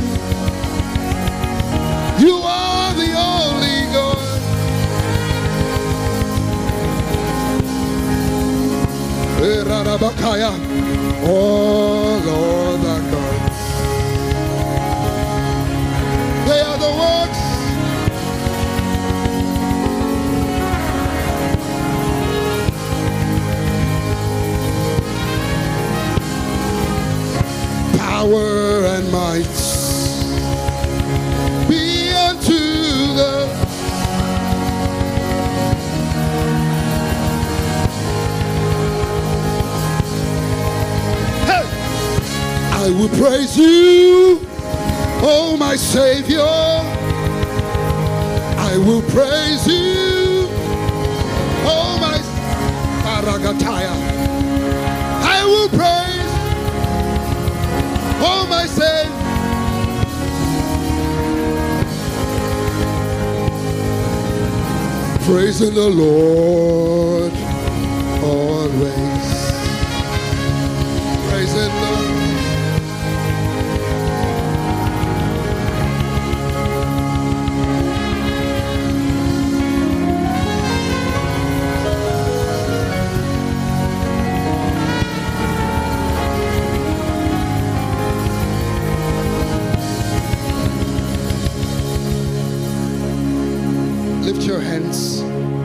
You are the only God. All other gods, they are the works. Power and might be unto the hey! I will praise you, oh my Savior. I will praise you, oh my Paragataya. I will praise, oh my Savior. Praising the Lord always. Praising the Lord. Lift your hands.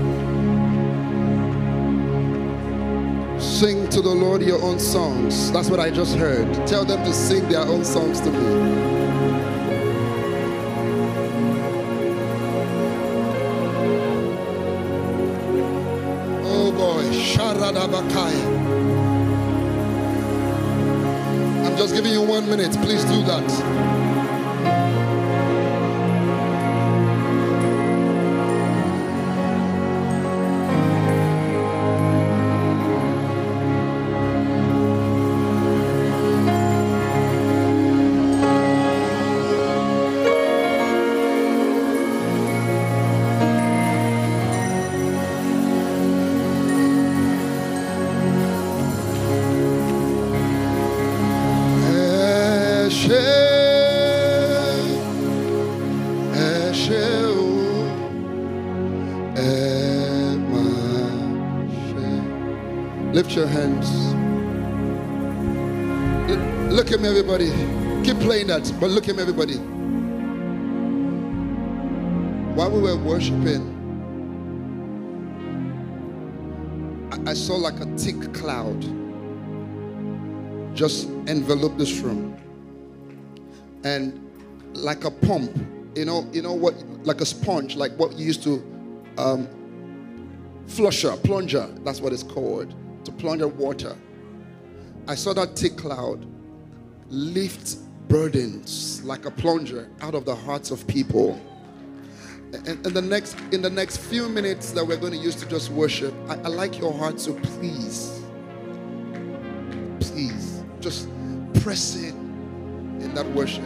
Sing to the Lord your own songs. That's what I just heard. Tell them to sing their own songs to me. Oh boy, Sharadabakaya. I'm just giving you 1 minute. Please do that. Lift your hands. Look at me, everybody. Keep playing that, but look at me, everybody. While we were worshiping, I saw like a thick cloud just envelop this room, and like a pump, you know what, like a sponge, like what you used to plunger, that's what it's called, to plunger water. I saw that thick cloud lift burdens like a plunger out of the hearts of people. And in the next few minutes that we're going to use to just worship, I like your heart, so please just press in that worship.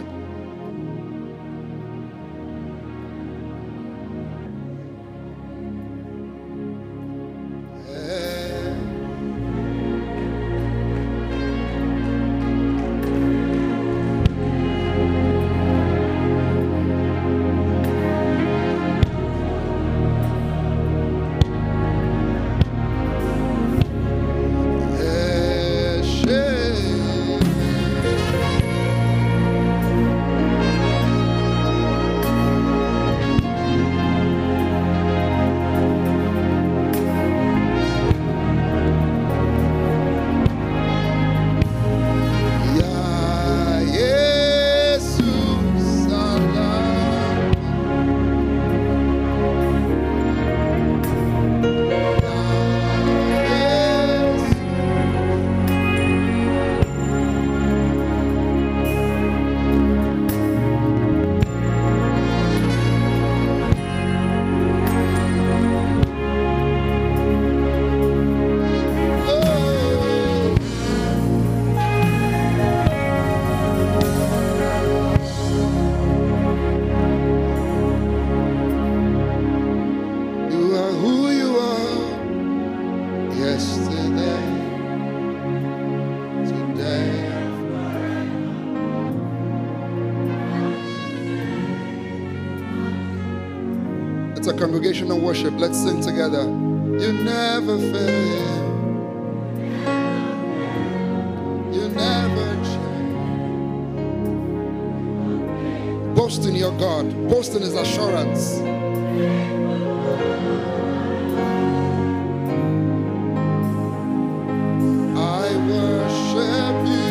It's a congregational worship. Let's sing together. You never fail. You never change. Boast in your God. Boast in His assurance. I worship you.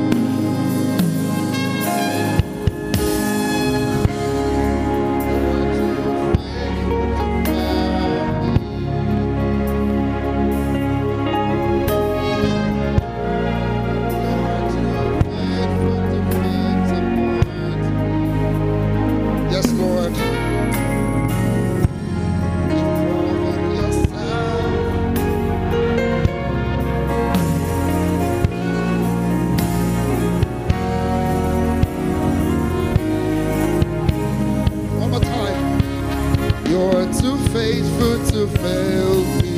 To fail me.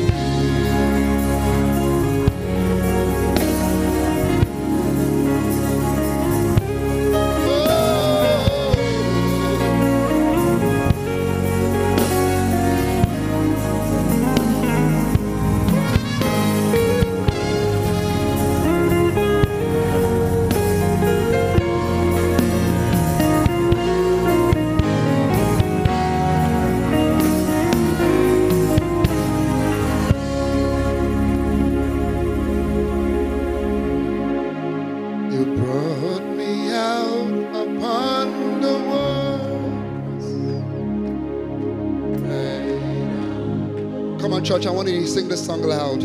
Church, I want you to sing this song loud.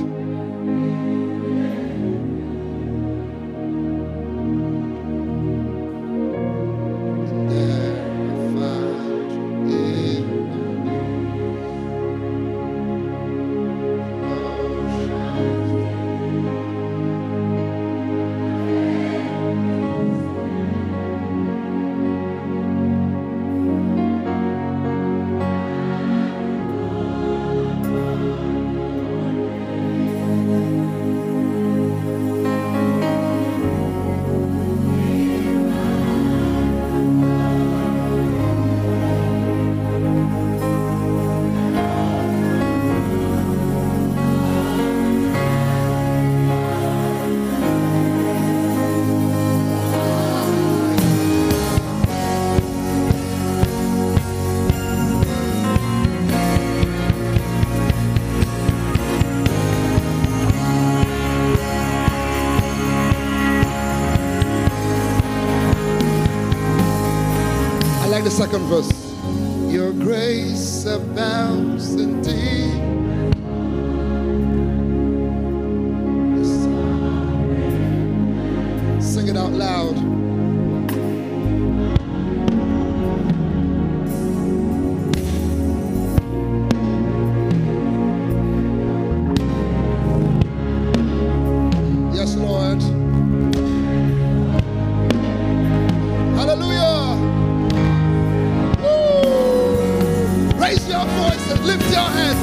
the second verse. Your grace abounds indeed. Sing it out loud. Yes, Lord. Hallelujah. Woo. Raise your voice and lift your hands.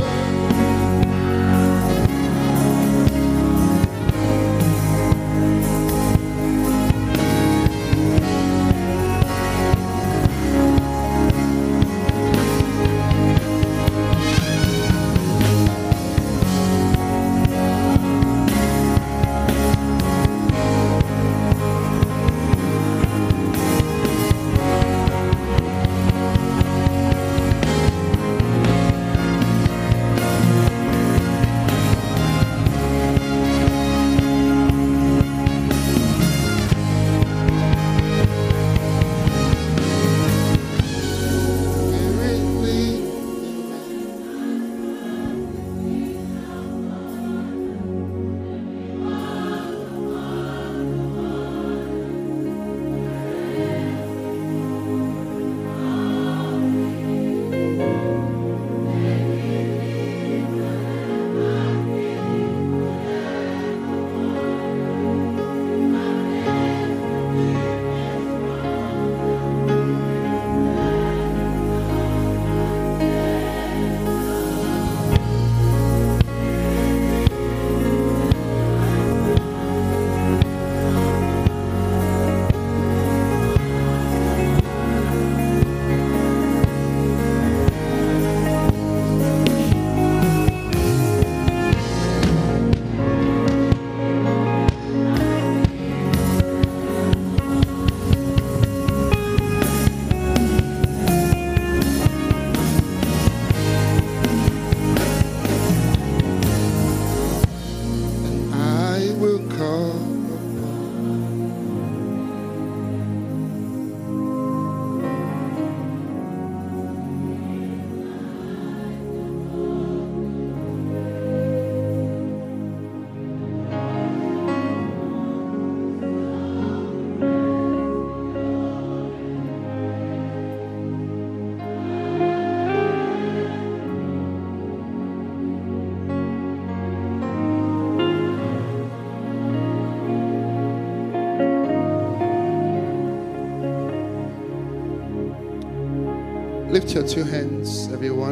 Lift your two hands,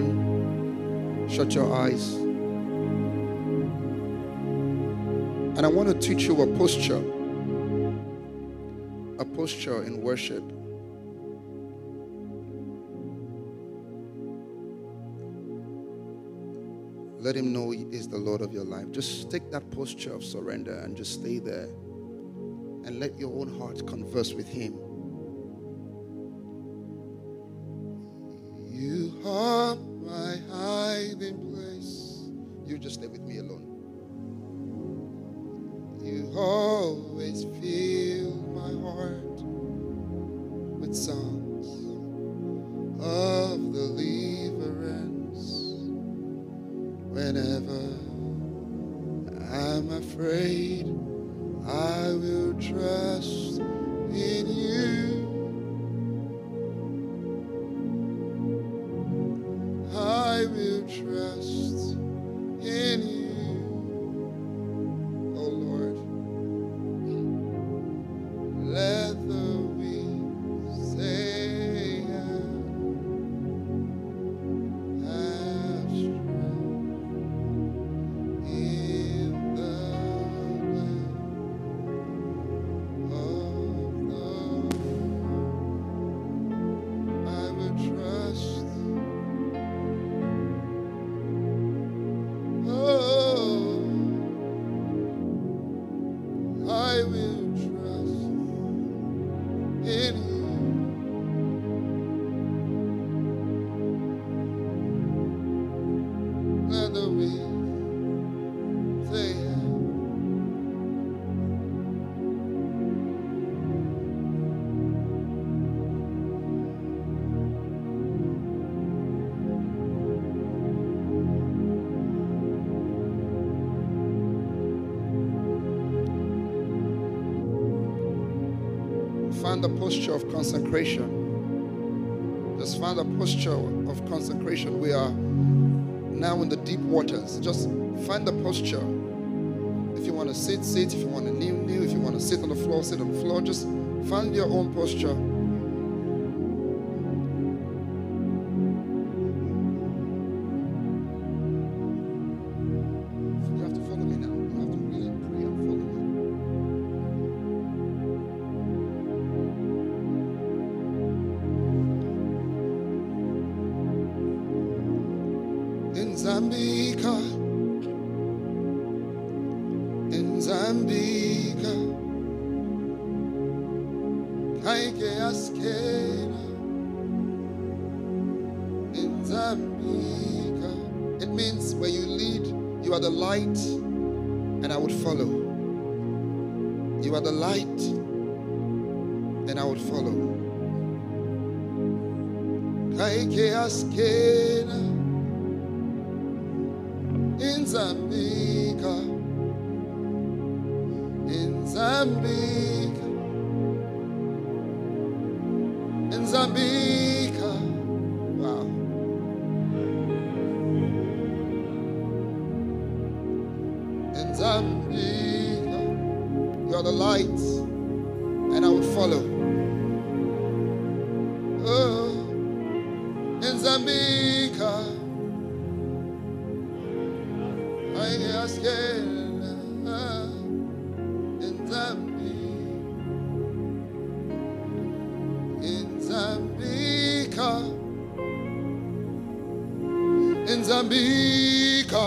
everyone. Shut your eyes. And I want to teach you a posture in worship. Let him know he is the Lord of your life. Just take that posture of surrender and just stay there. And let your own heart converse with him. You are my hiding place. You just stay with me alone. You always fill my heart with songs of deliverance. Whenever I'm afraid, I will trust in you. I will trust in you, oh Lord. Let the weak say I have strength in the name of the Lord. I will trust. I will trust in you. Let the weak say find the posture of consecration. Just find a posture of consecration. We are now in the deep waters. Just find the posture. If you want to sit, sit. If you want to kneel, kneel. If you want to sit on the floor, sit on the floor. Just find your own posture. You have to follow me now. You have to really pray and follow me. In Zambika, kaike askena. In Zambika, it means where you lead, you are the light, and I would follow. You are the light, and I would follow. Kaike askena. In Zambika, in Zambika, in Zambika, wow. In Zambika, you are the light, and I would follow. Oh, in Zambika. In Zambika, in Zambika,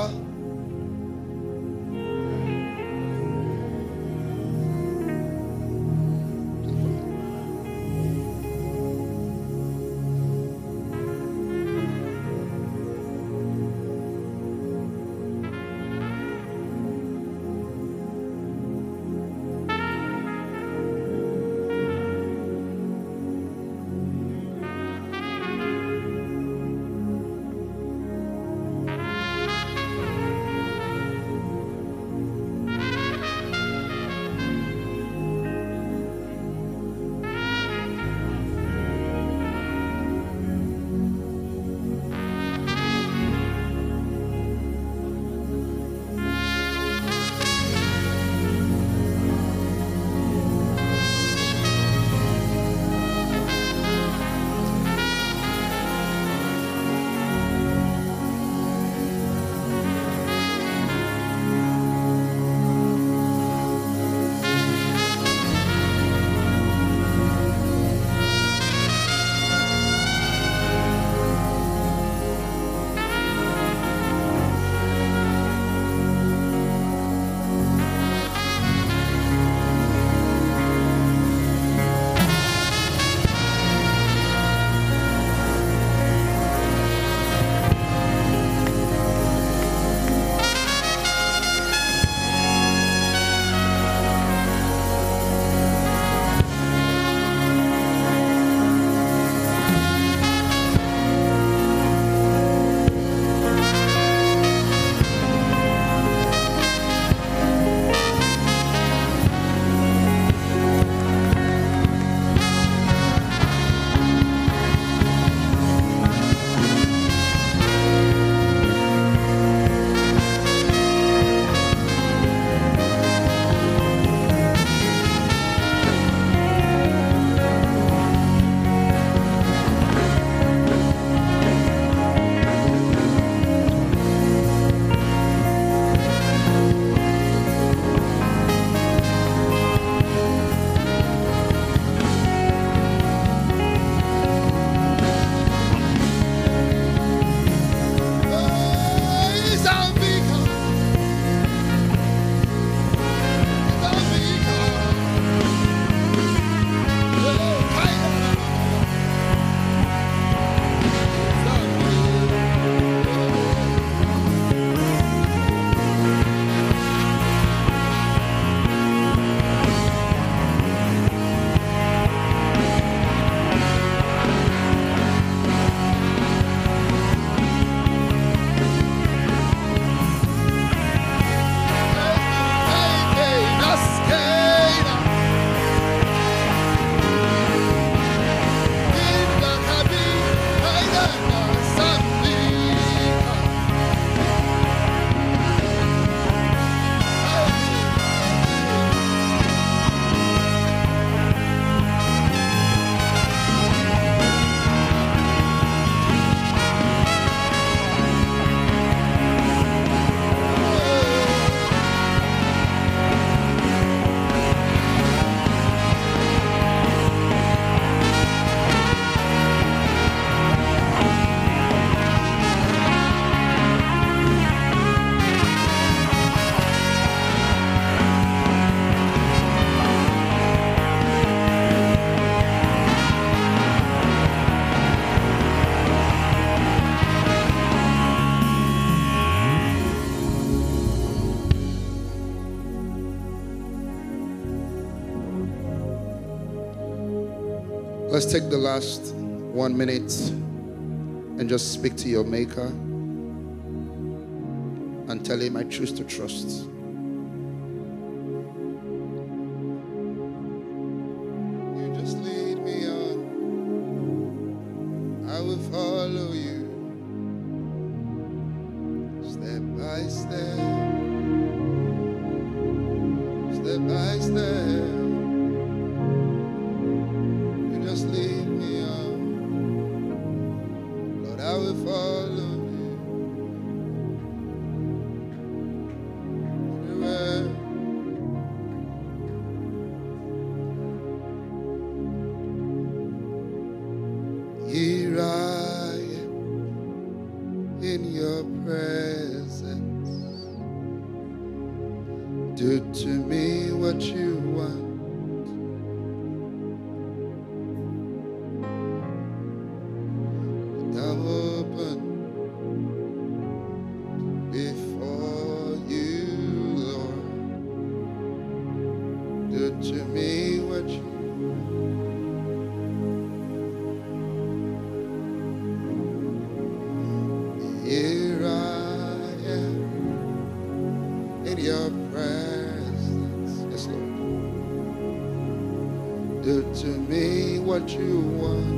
Let's take the last 1 minute and just speak to your Maker and tell him, I choose to trust. You just lead me on. I will follow you step by step, step by step. You just lead me on. Lord, I will follow you everywhere. Here I am in your presence. Do to me what you want. I'm open before you, Lord. Do to me what you want. Here I am in your presence. Yes, Lord. Do to me what you want.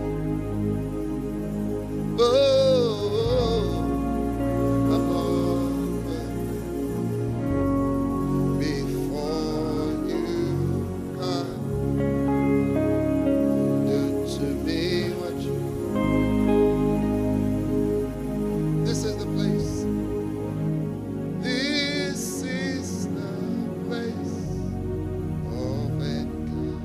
Oh, I'm open before you, God. Do to me what you want. This is the place. This is the place of mankind.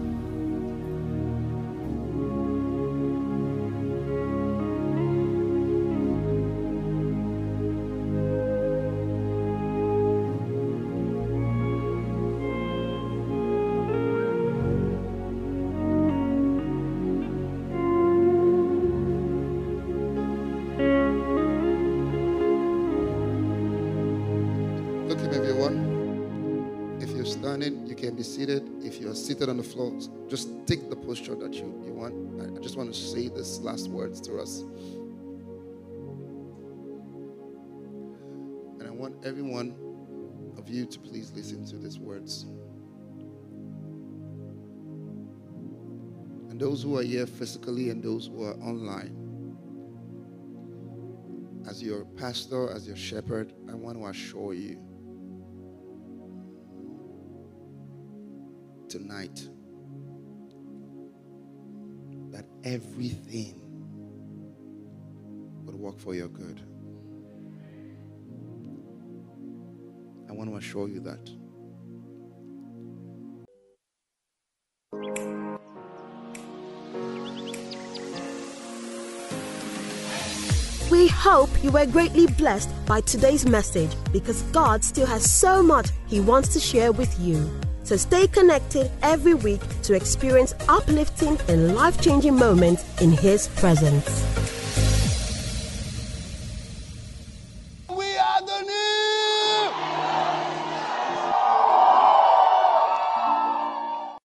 Look at everyone. If you're standing, you can be seated. If you're seated on the floor, just take the posture that you want. I just want to say these last words to us. And I want every one of you to please listen to these words. And those who are here physically and those who are online, as your pastor, as your shepherd, I want to assure you tonight that everything would work for your good. I want to assure you that. We hope you were greatly blessed by today's message because God still has so much He wants to share with you. So stay connected every week to experience uplifting and life-changing moments in His presence.